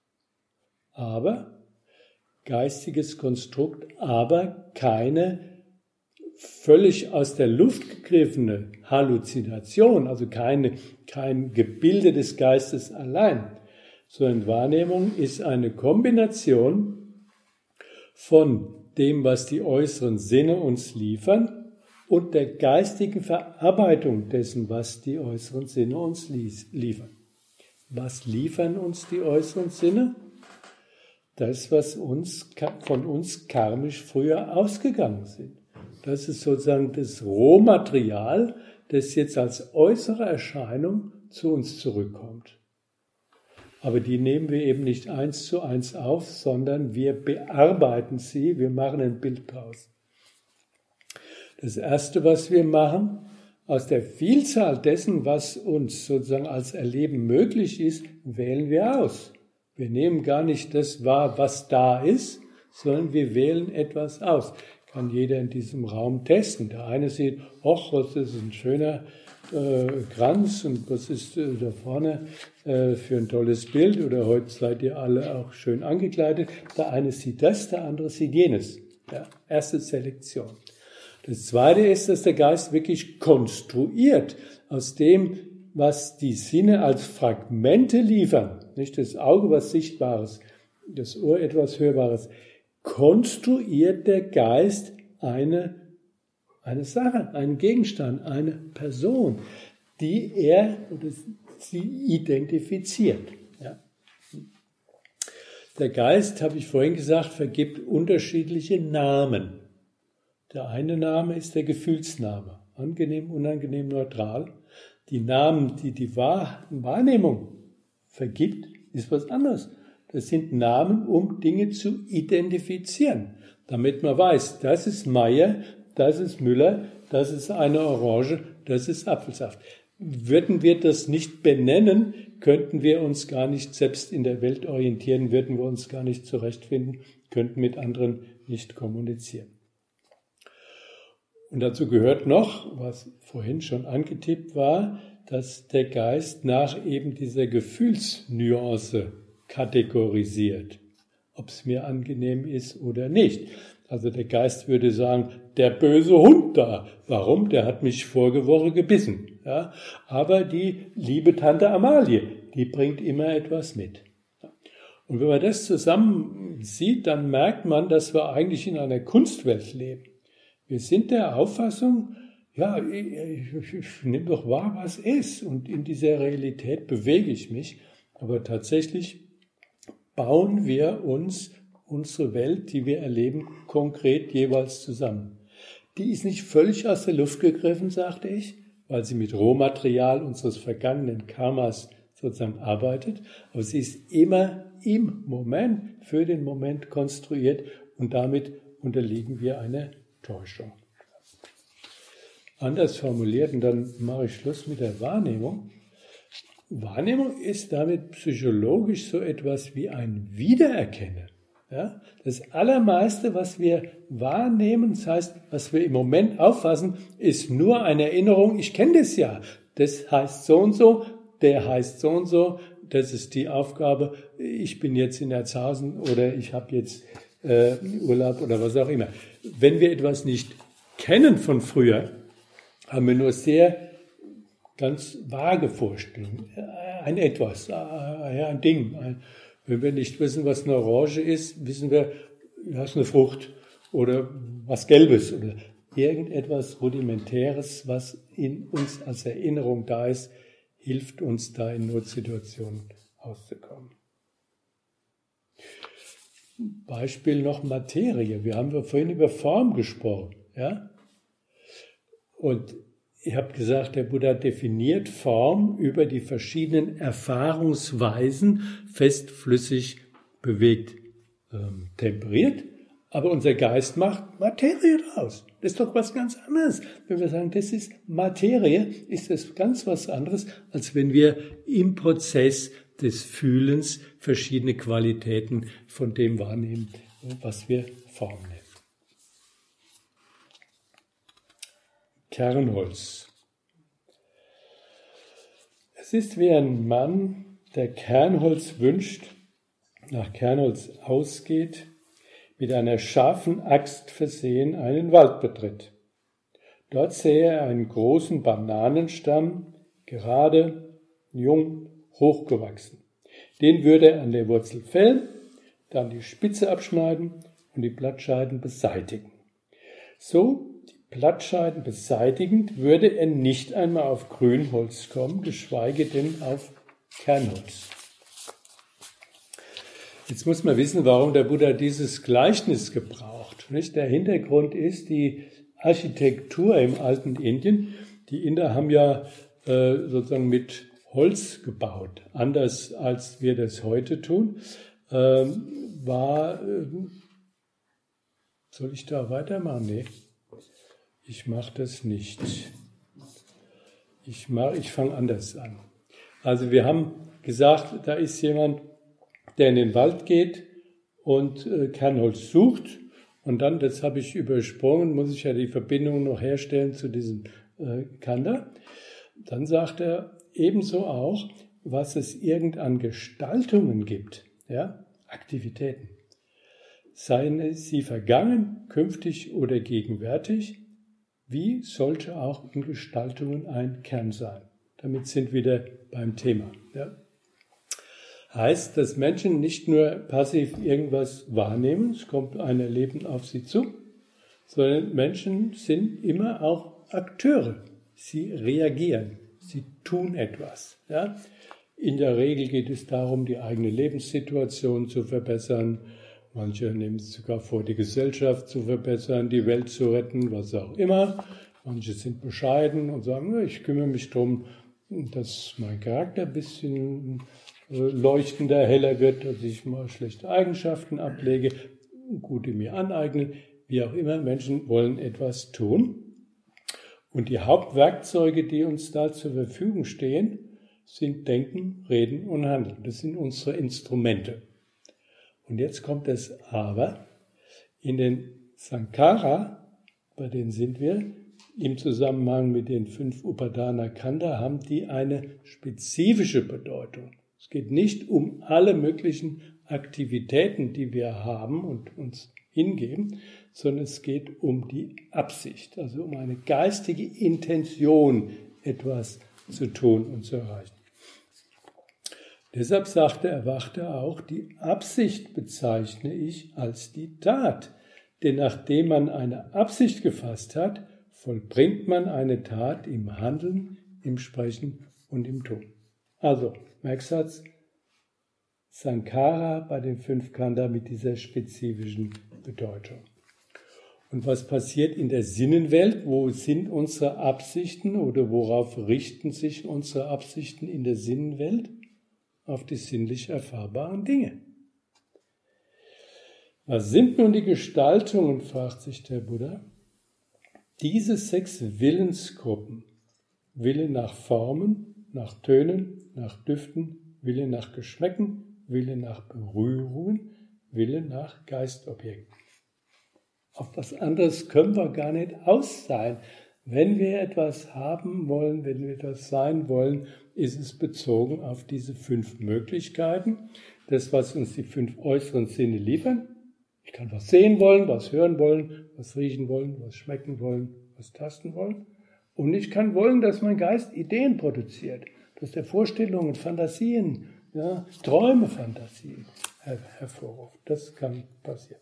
Aber, geistiges Konstrukt, aber keine völlig aus der Luft gegriffene Halluzination, also keine, kein Gebilde des Geistes allein, sondern Wahrnehmung ist eine Kombination von dem, was die äußeren Sinne uns liefern, und der geistigen Verarbeitung dessen, was die äußeren Sinne uns liefern. Was liefern uns die äußeren Sinne? Das, was uns, von uns karmisch früher ausgegangen sind. Das ist sozusagen das Rohmaterial, das jetzt als äußere Erscheinung zu uns zurückkommt. Aber die nehmen wir eben nicht eins zu eins auf, sondern wir bearbeiten sie, wir machen ein Bild draus. Das Erste, was wir machen, aus der Vielzahl dessen, was uns sozusagen als Erleben möglich ist, wählen wir aus. Wir nehmen gar nicht das wahr, was da ist, sondern wir wählen etwas aus. Kann jeder in diesem Raum testen. Der eine sieht, ach, was ist ein schöner äh, Kranz und was ist äh, da vorne äh, für ein tolles Bild, oder heute seid ihr alle auch schön angekleidet. Der eine sieht das, der andere sieht jenes. Ja, erste Selektion. Das Zweite ist, dass der Geist wirklich konstruiert aus dem, was die Sinne als Fragmente liefern, nicht das Auge was Sichtbares, das Ohr etwas Hörbares, konstruiert der Geist eine, eine Sache, einen Gegenstand, eine Person, die er oder sie identifiziert. Ja. Der Geist, habe ich vorhin gesagt, vergibt unterschiedliche Namen. Der eine Name ist der Gefühlsname, angenehm, unangenehm, neutral. Die Namen, die die Wahrnehmung vergibt, ist was anderes. Das sind Namen, um Dinge zu identifizieren, damit man weiß, das ist Meier, das ist Müller, das ist eine Orange, das ist Apfelsaft. Würden wir das nicht benennen, könnten wir uns gar nicht selbst in der Welt orientieren, würden wir uns gar nicht zurechtfinden, könnten mit anderen nicht kommunizieren. Und dazu gehört noch, was vorhin schon angetippt war, dass der Geist nach eben dieser Gefühlsnuance kategorisiert, ob es mir angenehm ist oder nicht. Also der Geist würde sagen, der böse Hund da, warum? Der hat mich vorige Woche gebissen. Ja? Aber die liebe Tante Amalie, die bringt immer etwas mit. Und wenn man das zusammen sieht, dann merkt man, dass wir eigentlich in einer Kunstwelt leben. Wir sind der Auffassung, ja, ich, ich, ich nehme doch wahr, was ist, und in dieser Realität bewege ich mich. Aber tatsächlich bauen wir uns unsere Welt, die wir erleben, konkret jeweils zusammen. Die ist nicht völlig aus der Luft gegriffen, sagte ich, weil sie mit Rohmaterial unseres vergangenen Karmas sozusagen arbeitet, aber sie ist immer im Moment, für den Moment konstruiert, und damit unterliegen wir einer Täuschung. Anders formuliert, und dann mache ich Schluss mit der Wahrnehmung. Wahrnehmung ist damit psychologisch so etwas wie ein Wiedererkennen. Ja? Das Allermeiste, was wir wahrnehmen, das heißt, was wir im Moment auffassen, ist nur eine Erinnerung, ich kenne das ja. Das heißt so und so, der heißt so und so, das ist die Aufgabe, ich bin jetzt in Erzhausen oder ich habe jetzt äh, Urlaub oder was auch immer. Wenn wir etwas nicht kennen von früher, haben wir nur sehr ganz vage Vorstellungen. Ein Etwas, ein Ding. Ein, wenn wir nicht wissen, was eine Orange ist, wissen wir, das ist eine Frucht oder was Gelbes oder irgendetwas Rudimentäres, was in uns als Erinnerung da ist, hilft uns da in Notsituationen auszukommen. Beispiel noch Materie. Wir haben vorhin über Form gesprochen. Ja? Und ich habe gesagt, der Buddha definiert Form über die verschiedenen Erfahrungsweisen, fest, flüssig, bewegt, ähm, temperiert. Aber unser Geist macht Materie draus. Das ist doch was ganz anderes. Wenn wir sagen, das ist Materie, ist das ganz was anderes, als wenn wir im Prozess des Fühlens verschiedene Qualitäten von dem wahrnehmen, was wir Form nennen. Kernholz. Es ist wie ein Mann, der Kernholz wünscht, nach Kernholz ausgeht, mit einer scharfen Axt versehen einen Wald betritt. Dort sähe er einen großen Bananenstamm, gerade, jung, hochgewachsen. Den würde er an der Wurzel fällen, dann die Spitze abschneiden und die Blattscheiden beseitigen. So die Blattscheiden beseitigend, würde er nicht einmal auf Grünholz kommen, geschweige denn auf Kernholz. Jetzt muss man wissen, warum der Buddha dieses Gleichnis gebraucht. Nicht? Der Hintergrund ist die Architektur im alten Indien. Die Inder haben ja äh, sozusagen mit Holz gebaut, anders als wir das heute tun. Ähm, war, äh, soll ich da weitermachen? Nee, ich mache das nicht. Ich, mach, ich fange anders an. Also wir haben gesagt, da ist jemand, der in den Wald geht und äh, Kernholz sucht. Und dann, das habe ich übersprungen, muss ich ja die Verbindung noch herstellen zu diesem äh, Kanda. Dann sagt er ebenso auch, was es irgend an Gestaltungen gibt, ja, Aktivitäten. Seien sie vergangen, künftig oder gegenwärtig, wie sollte auch in Gestaltungen ein Kern sein. Damit sind wir wieder beim Thema. Ja. Heißt, dass Menschen nicht nur passiv irgendwas wahrnehmen, es kommt ein Erleben auf sie zu, sondern Menschen sind immer auch Akteure. Sie reagieren, sie tun etwas. Ja? In der Regel geht es darum, die eigene Lebenssituation zu verbessern. Manche nehmen es sogar vor, die Gesellschaft zu verbessern, die Welt zu retten, was auch immer. Manche sind bescheiden und sagen, ich kümmere mich darum, dass mein Charakter ein bisschen leuchtender, heller wird, dass ich mal schlechte Eigenschaften ablege, gute mir aneignen, wie auch immer. Menschen wollen etwas tun. Und die Hauptwerkzeuge, die uns da zur Verfügung stehen, sind Denken, Reden und Handeln. Das sind unsere Instrumente. Und jetzt kommt das Aber. In den Sankhara, bei denen sind wir, im Zusammenhang mit den fünf Upadana Kanda, haben die eine spezifische Bedeutung. Es geht nicht um alle möglichen Aktivitäten, die wir haben und uns hingeben, sondern es geht um die Absicht, also um eine geistige Intention, etwas zu tun und zu erreichen. Deshalb sagte er, erwachte auch, die Absicht bezeichne ich als die Tat. Denn nachdem man eine Absicht gefasst hat, vollbringt man eine Tat im Handeln, im Sprechen und im Tun. Also, Merksatz, Sankhara bei den fünf Kanda mit dieser spezifischen Bedeutung. Und was passiert in der Sinnenwelt? Wo sind unsere Absichten oder worauf richten sich unsere Absichten in der Sinnenwelt? Auf die sinnlich erfahrbaren Dinge. Was sind nun die Gestaltungen, fragt sich der Buddha. Diese sechs Willensgruppen, Wille nach Formen, nach Tönen, nach Düften, Wille nach Geschmäcken, Wille nach Berührungen, Wille nach Geistobjekten. Auf was anderes können wir gar nicht aus sein. Wenn wir etwas haben wollen, wenn wir das sein wollen, ist es bezogen auf diese fünf Möglichkeiten. Das, was uns die fünf äußeren Sinne liefern. Ich kann was sehen wollen, was hören wollen, was riechen wollen, was schmecken wollen, was tasten wollen. Und ich kann wollen, dass mein Geist Ideen produziert, dass der Vorstellungen, Fantasien, ja, Träume, Fantasien her- hervorruft. Das kann passieren.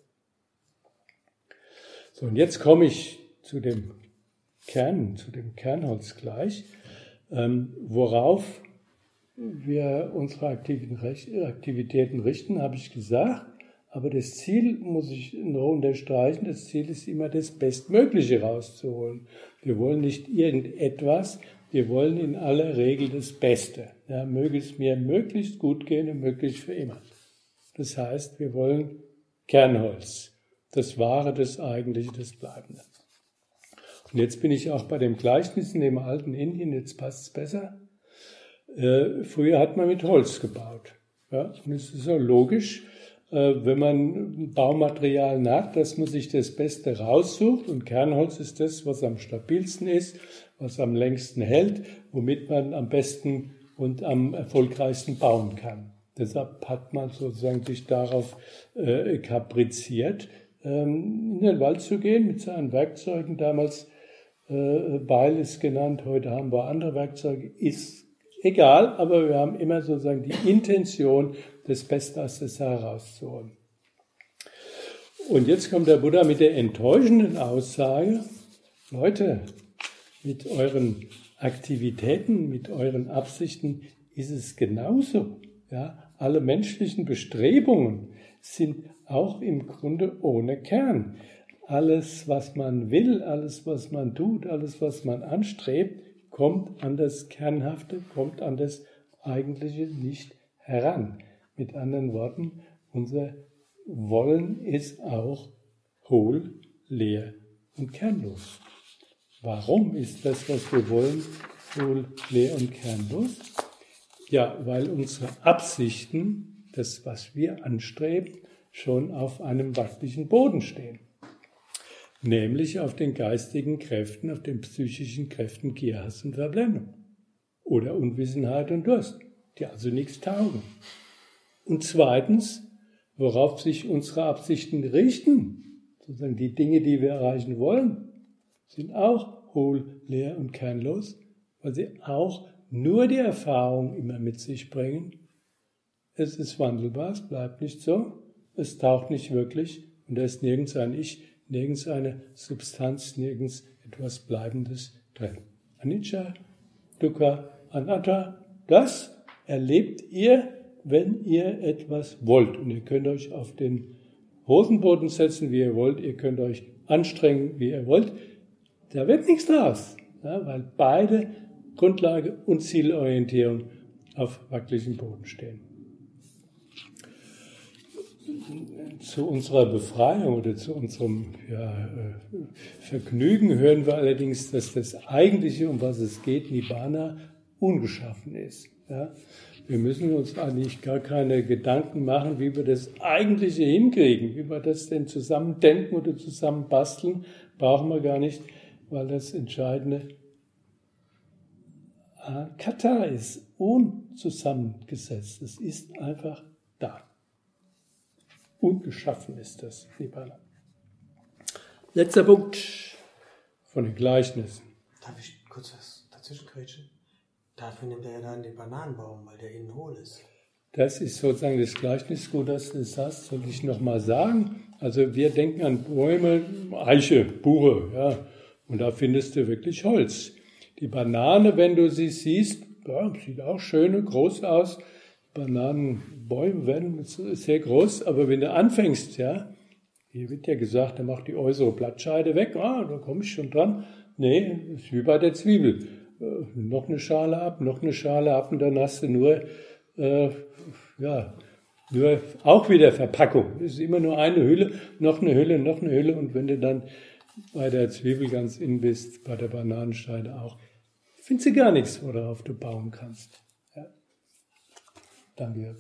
So, und jetzt komme ich zu dem Kern, zu dem Kernholz gleich, ähm, worauf wir unsere Aktivitäten richten, habe ich gesagt. Aber das Ziel muss ich noch unterstreichen, das Ziel ist immer das Bestmögliche rauszuholen. Wir wollen nicht irgendetwas, wir wollen in aller Regel das Beste. Ja, möge es mir möglichst gut gehen und möglichst für immer. Das heißt, wir wollen Kernholz, das Wahre, das Eigentliche, das Bleibende. Und jetzt bin ich auch bei dem Gleichnis in dem alten Indien, jetzt passt es besser. Äh, früher hat man mit Holz gebaut. Ja, und es ist so logisch, wenn man Baumaterialien hat, dass man sich das Beste raussucht und Kernholz ist das, was am stabilsten ist, was am längsten hält, womit man am besten und am erfolgreichsten bauen kann. Deshalb hat man sozusagen sich darauf äh, kapriziert, ähm, in den Wald zu gehen mit seinen Werkzeugen. Damals äh, Beil ist genannt, heute haben wir andere Werkzeuge, ist egal, aber wir haben immer sozusagen die Intention, das Beste aus der Sache rauszuholen. Und jetzt kommt der Buddha mit der enttäuschenden Aussage, Leute, mit euren Aktivitäten, mit euren Absichten ist es genauso. Ja? Alle menschlichen Bestrebungen sind auch im Grunde ohne Kern. Alles, was man will, alles, was man tut, alles, was man anstrebt, kommt an das Kernhafte, kommt an das Eigentliche nicht heran. Mit anderen Worten, unser Wollen ist auch hohl, leer und kernlos. Warum ist das, was wir wollen, hohl, leer und kernlos? Ja, weil unsere Absichten, das, was wir anstreben, schon auf einem wackeligen Boden stehen. Nämlich auf den geistigen Kräften, auf den psychischen Kräften Gier, Hass und Verblendung. Oder Unwissenheit und Durst, die also nichts taugen. Und zweitens, worauf sich unsere Absichten richten, sozusagen die Dinge, die wir erreichen wollen, sind auch hohl, leer und kernlos, weil sie auch nur die Erfahrung immer mit sich bringen. Es ist wandelbar, es bleibt nicht so, es taucht nicht wirklich und da ist nirgends ein Ich, nirgends eine Substanz, nirgends etwas Bleibendes drin. Anicca, Dukkha, Anatta, das erlebt ihr, wenn ihr etwas wollt. Und ihr könnt euch auf den Hosenboden setzen, wie ihr wollt. Ihr könnt euch anstrengen, wie ihr wollt. Da wird nichts draus, ja, weil beide Grundlage und Zielorientierung auf wackeligem Boden stehen. Zu unserer Befreiung oder zu unserem ja, Vergnügen hören wir allerdings, dass das Eigentliche, um was es geht, Nibbana, ungeschaffen ist. Ja? Wir müssen uns eigentlich gar keine Gedanken machen, wie wir das Eigentliche hinkriegen. Wie wir das denn zusammen denken oder zusammen basteln, brauchen wir gar nicht, weil das Entscheidende Kata ist, unzusammengesetzt. Es ist einfach da. Ungeschaffen ist das Nibbana. Letzter Punkt von den Gleichnissen. Darf ich kurz was dazwischen quetschen? Dafür nimmt er ja dann den Bananenbaum, weil der innen hohl ist. Das ist sozusagen das Gleichnis, gut, dass du das hast, soll ich nochmal sagen. Also wir denken an Bäume, Eiche, Buche, ja, und da findest du wirklich Holz. Die Banane, wenn du sie siehst, ja, sieht auch schön und groß aus. Bananenbäume werden sehr groß, aber wenn du anfängst, ja, hier wird ja gesagt, er macht die äußere Blattscheide weg, ah, da komme ich schon dran. Nee, das ist wie bei der Zwiebel. Äh, noch eine Schale ab, noch eine Schale ab und dann hast du nur, äh, ja, nur auch wieder Verpackung. Es ist immer nur eine Hülle, noch eine Hülle, noch eine Hülle und wenn du dann bei der Zwiebel ganz innen bist, bei der Bananenscheide auch, findest du gar nichts, worauf du bauen kannst. Ja. Danke.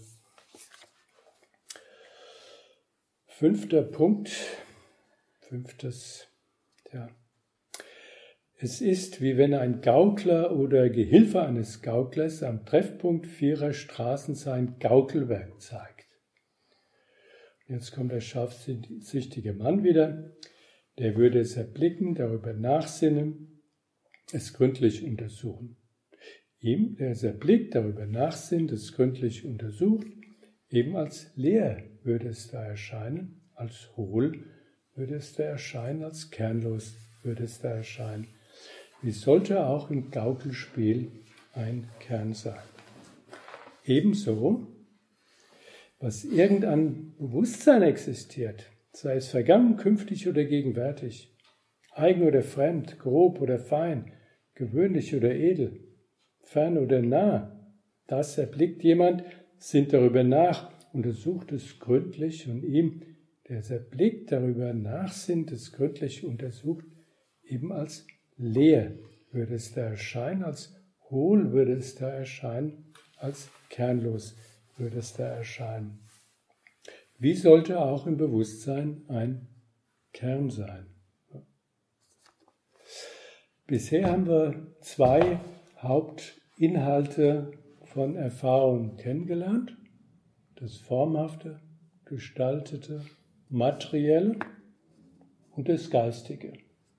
Fünfter Punkt, fünftes, ja. Es ist, wie wenn ein Gaukler oder Gehilfe eines Gauklers am Treffpunkt vierer Straßen sein Gaukelwerk zeigt. Jetzt kommt der scharfsichtige Mann wieder, der würde es erblicken, darüber nachsinnen, es gründlich untersuchen. Ihm, der es erblickt, darüber nachsinnt, es gründlich untersucht, eben als leer würde es da erscheinen, als hohl würde es da erscheinen, als kernlos würde es da erscheinen. Wie sollte auch im Gaukelspiel ein Kern sein? Ebenso, was irgendein Bewusstsein existiert, sei es vergangen, künftig oder gegenwärtig, eigen oder fremd, grob oder fein, gewöhnlich oder edel, fern oder nah, das erblickt jemand, sinnt darüber nach, untersucht es gründlich und ihm, der es erblickt, darüber nachsinnt, es gründlich untersucht, eben als leer würde es da erscheinen, als hohl würde es da erscheinen, als kernlos würde es da erscheinen. Wie sollte auch im Bewusstsein ein Kern sein? Bisher haben wir zwei Hauptinhalte von Erfahrung kennengelernt. Das Formhafte, Gestaltete, Materielle und das Geistige.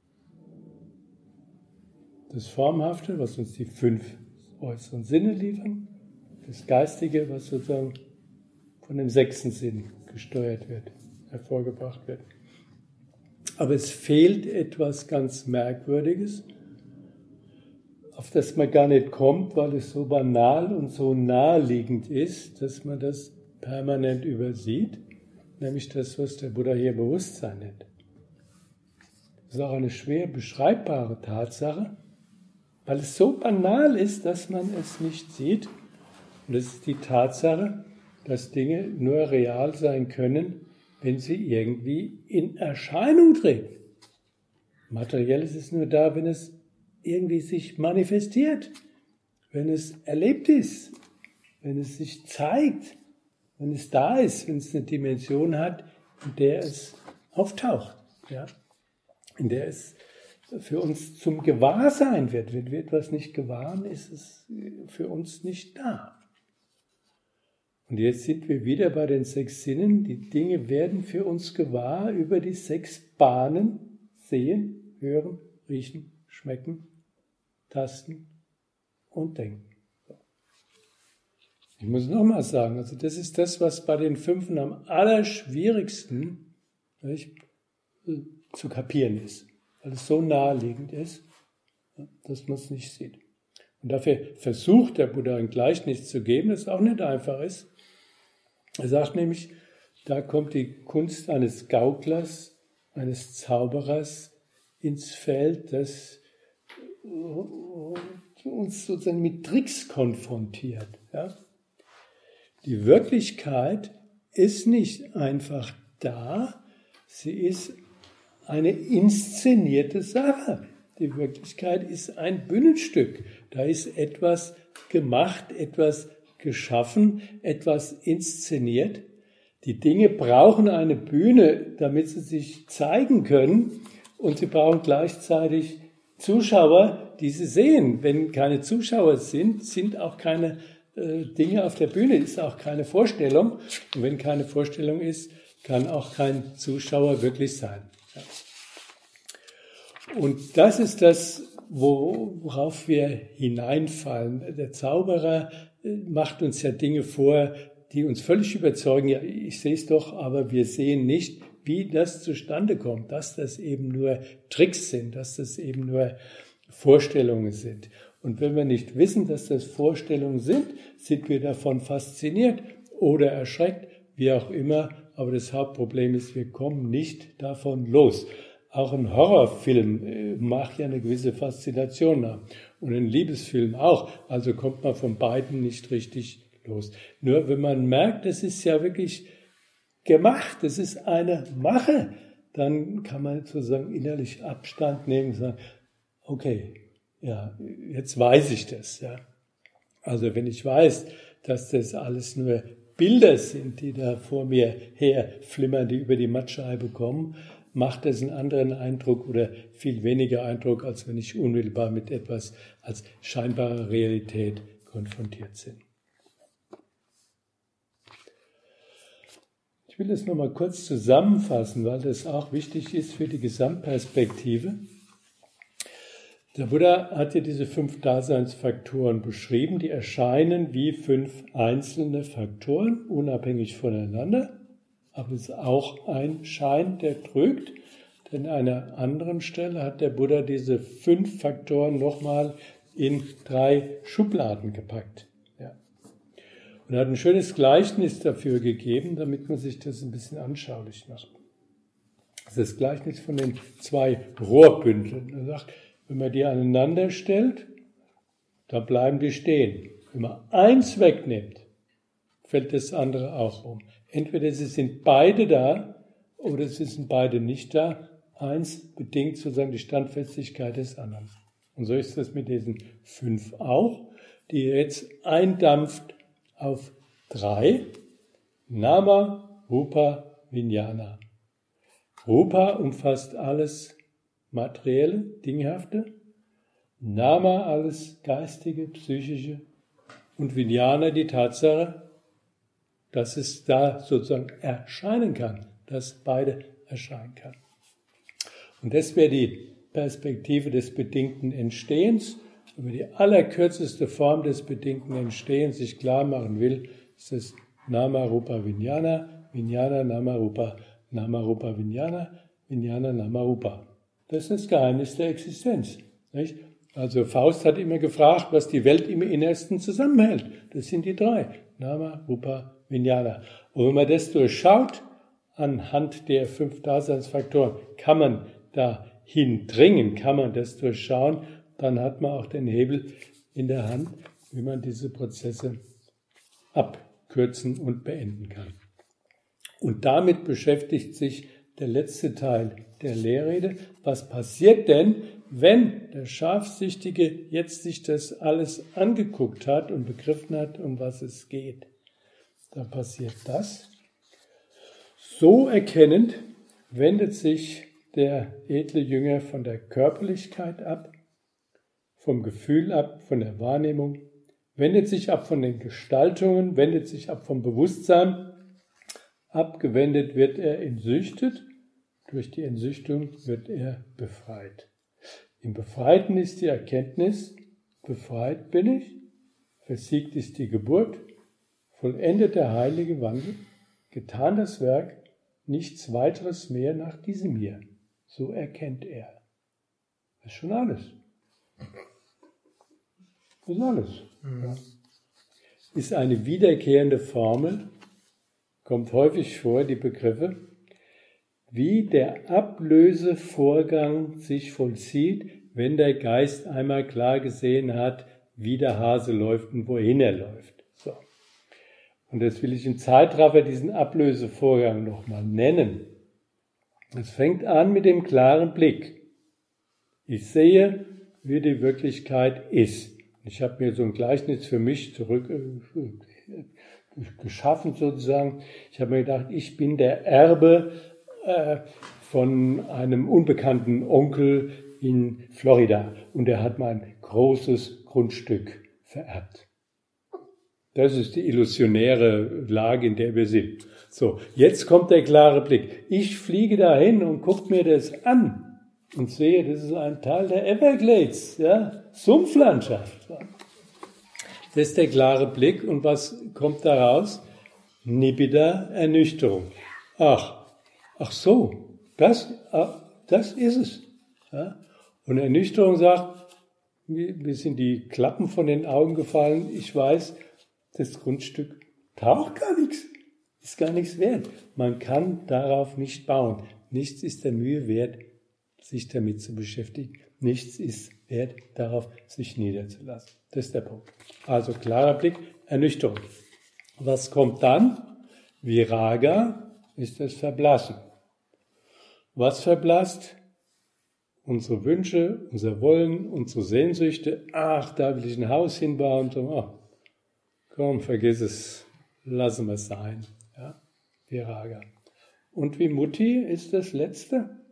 Das Formhafte, was uns die fünf äußeren Sinne liefern, das Geistige, was sozusagen von dem sechsten Sinn gesteuert wird, hervorgebracht wird. Aber es fehlt etwas ganz Merkwürdiges, auf das man gar nicht kommt, weil es so banal und so naheliegend ist, dass man das permanent übersieht, nämlich das, was der Buddha hier Bewusstsein nennt. Das ist auch eine schwer beschreibbare Tatsache, weil es so banal ist, dass man es nicht sieht. Und das ist die Tatsache, dass Dinge nur real sein können, wenn sie irgendwie in Erscheinung treten. Materielles ist nur da, wenn es irgendwie sich manifestiert, wenn es erlebt ist, wenn es sich zeigt, wenn es da ist, wenn es eine Dimension hat, in der es auftaucht, ja? In der es für uns zum Gewahrsein wird. Wenn wir etwas nicht gewahren, ist es für uns nicht da. Und jetzt sind wir wieder bei den sechs Sinnen. Die Dinge werden für uns gewahr über die sechs Bahnen: Sehen, Hören, Riechen, Schmecken, Tasten und Denken. Ich muss nochmal sagen, also das ist das, was bei den Fünfen am allerschwierigsten, nicht, zu kapieren ist, weil es so naheliegend ist, dass man es nicht sieht. Und dafür versucht der Buddha ein Gleichnis zu geben, das auch nicht einfach ist. Er sagt nämlich, da kommt die Kunst eines Gauklers, eines Zauberers ins Feld, das uns sozusagen mit Tricks konfrontiert. Ja? Die Wirklichkeit ist nicht einfach da, sie ist eine inszenierte Sache. Die Wirklichkeit ist ein Bühnenstück. Da ist etwas gemacht, etwas geschaffen, etwas inszeniert. Die Dinge brauchen eine Bühne, damit sie sich zeigen können, und sie brauchen gleichzeitig Zuschauer, die sie sehen. Wenn keine Zuschauer sind, sind auch keine äh, Dinge auf der Bühne, ist auch keine Vorstellung. Und wenn keine Vorstellung ist, kann auch kein Zuschauer wirklich sein. Ja. Und das ist das, wo, worauf wir hineinfallen. Der Zauberer macht uns ja Dinge vor, die uns völlig überzeugen. Ja, ich sehe es doch, aber wir sehen nicht, wie das zustande kommt, dass das eben nur Tricks sind, dass das eben nur Vorstellungen sind. Und wenn wir nicht wissen, dass das Vorstellungen sind, sind wir davon fasziniert oder erschreckt, wie auch immer. Aber das Hauptproblem ist, wir kommen nicht davon los. Auch ein Horrorfilm mag ja eine gewisse Faszination haben. Und ein Liebesfilm auch. Also kommt man von beiden nicht richtig los. Nur wenn man merkt, es ist ja wirklich gemacht, es ist eine Mache, dann kann man sozusagen innerlich Abstand nehmen und sagen, okay, ja, jetzt weiß ich das. Ja. Also wenn ich weiß, dass das alles nur Bilder sind, die da vor mir herflimmern, die über die Mattscheibe kommen, macht es einen anderen Eindruck oder viel weniger Eindruck, als wenn ich unmittelbar mit etwas als scheinbare Realität konfrontiert bin. Ich will das nochmal kurz zusammenfassen, weil das auch wichtig ist für die Gesamtperspektive. Der Buddha hat ja diese fünf Daseinsfaktoren beschrieben, die erscheinen wie fünf einzelne Faktoren, unabhängig voneinander. Aber es ist auch ein Schein, der trügt. Denn an einer anderen Stelle hat der Buddha diese fünf Faktoren nochmal in drei Schubladen gepackt. Ja. Und er hat ein schönes Gleichnis dafür gegeben, damit man sich das ein bisschen anschaulich macht. Das ist das Gleichnis von den zwei Rohrbündeln. Er sagt, wenn man die aneinander stellt, dann bleiben die stehen. Wenn man eins wegnimmt, fällt das andere auch um. Entweder sie sind beide da oder sie sind beide nicht da. Eins bedingt sozusagen die Standfestigkeit des anderen. Und so ist das mit diesen fünf auch, die jetzt eindampft auf drei. Nama, Rupa, Vijnana. Rupa umfasst alles Materielle, Dinghafte. Nama alles Geistige, Psychische. Und Vijnana die Tatsache, dass es da sozusagen erscheinen kann, dass beide erscheinen kann. Und das wäre die Perspektive des bedingten Entstehens. Wenn man die allerkürzeste Form des bedingten Entstehens sich klar machen will, ist das Nama Rupa Vijnana, Vijnana Nama Rupa, Nama Rupa Vijnana, Vijnana Nama Rupa. Das ist das Geheimnis der Existenz. Nicht? Also Faust hat immer gefragt, was die Welt im Innersten zusammenhält. Das sind die drei. Nama, Rupa, Vijnana. Und wenn man das durchschaut, anhand der fünf Daseinsfaktoren, kann man dahin dringen, kann man das durchschauen, dann hat man auch den Hebel in der Hand, wie man diese Prozesse abkürzen und beenden kann. Und damit beschäftigt sich der letzte Teil der Lehrrede. Was passiert denn, wenn der Scharfsichtige jetzt sich das alles angeguckt hat und begriffen hat, um was es geht? Dann passiert das. So erkennend wendet sich der edle Jünger von der Körperlichkeit ab, vom Gefühl ab, von der Wahrnehmung, wendet sich ab von den Gestaltungen, wendet sich ab vom Bewusstsein. Abgewendet wird er entsüchtet, durch die Entsüchtung wird er befreit. Im Befreiten ist die Erkenntnis, befreit bin ich, versiegt ist die Geburt, vollendet der heilige Wandel, getan das Werk, nichts weiteres mehr nach diesem hier. So erkennt er. Das ist schon alles. Das ist alles. Mhm. Ja. Ist eine wiederkehrende Formel, kommt häufig vor, die Begriffe, wie der Ablösevorgang sich vollzieht, wenn der Geist einmal klar gesehen hat, wie der Hase läuft und wohin er läuft. So. Und jetzt will ich im Zeitraffer diesen Ablösevorgang nochmal nennen. Es fängt an mit dem klaren Blick. Ich sehe, wie die Wirklichkeit ist. Ich habe mir so ein Gleichnis für mich zurück äh, geschaffen sozusagen. Ich habe mir gedacht, ich bin der Erbe äh, von einem unbekannten Onkel in Florida und er hat mein großes Grundstück vererbt. Das ist die illusionäre Lage, in der wir sind. So, jetzt kommt der klare Blick. Ich fliege dahin und gucke mir das an und sehe, das ist ein Teil der Everglades, ja, Sumpflandschaft. Das ist der klare Blick und was kommt daraus? Nibbida, Ernüchterung. Ach, ach so, das, das ist es. Ja? Und Ernüchterung sagt, mir sind die Klappen von den Augen gefallen, ich weiß, das Grundstück taucht gar nichts, ist gar nichts wert. Man kann darauf nicht bauen. Nichts ist der Mühe wert, sich damit zu beschäftigen. Nichts ist wert, darauf sich niederzulassen. Das ist der Punkt. Also klarer Blick, Ernüchterung. Was kommt dann? Viraga ist das Verblassen. Was verblasst? Unsere Wünsche, unser Wollen, unsere Sehnsüchte. Ach, da will ich ein Haus hinbauen. So, oh, komm, vergiss es. Lassen wir es sein. Ja? Viraga. Und Vimutti ist das Letzte.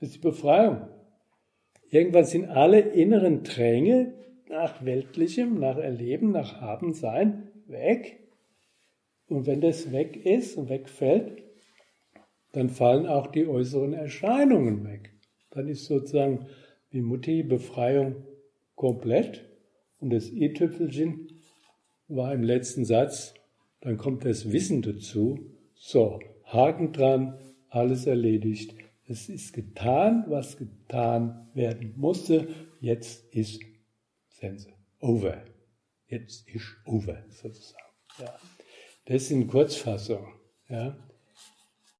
Das ist die Befreiung. Irgendwann sind alle inneren Dränge nach Weltlichem, nach Erleben, nach Haben, Sein weg. Und wenn das weg ist und wegfällt, dann fallen auch die äußeren Erscheinungen weg. Dann ist sozusagen wie Mutti Befreiung komplett. Und das i-Tüpfelchen war im letzten Satz, dann kommt das Wissen dazu. So, Haken dran, alles erledigt. Es ist getan, was getan werden musste. Jetzt ist Sense over. Jetzt ist over, sozusagen. Ja. Das ist in Kurzfassung. Ja.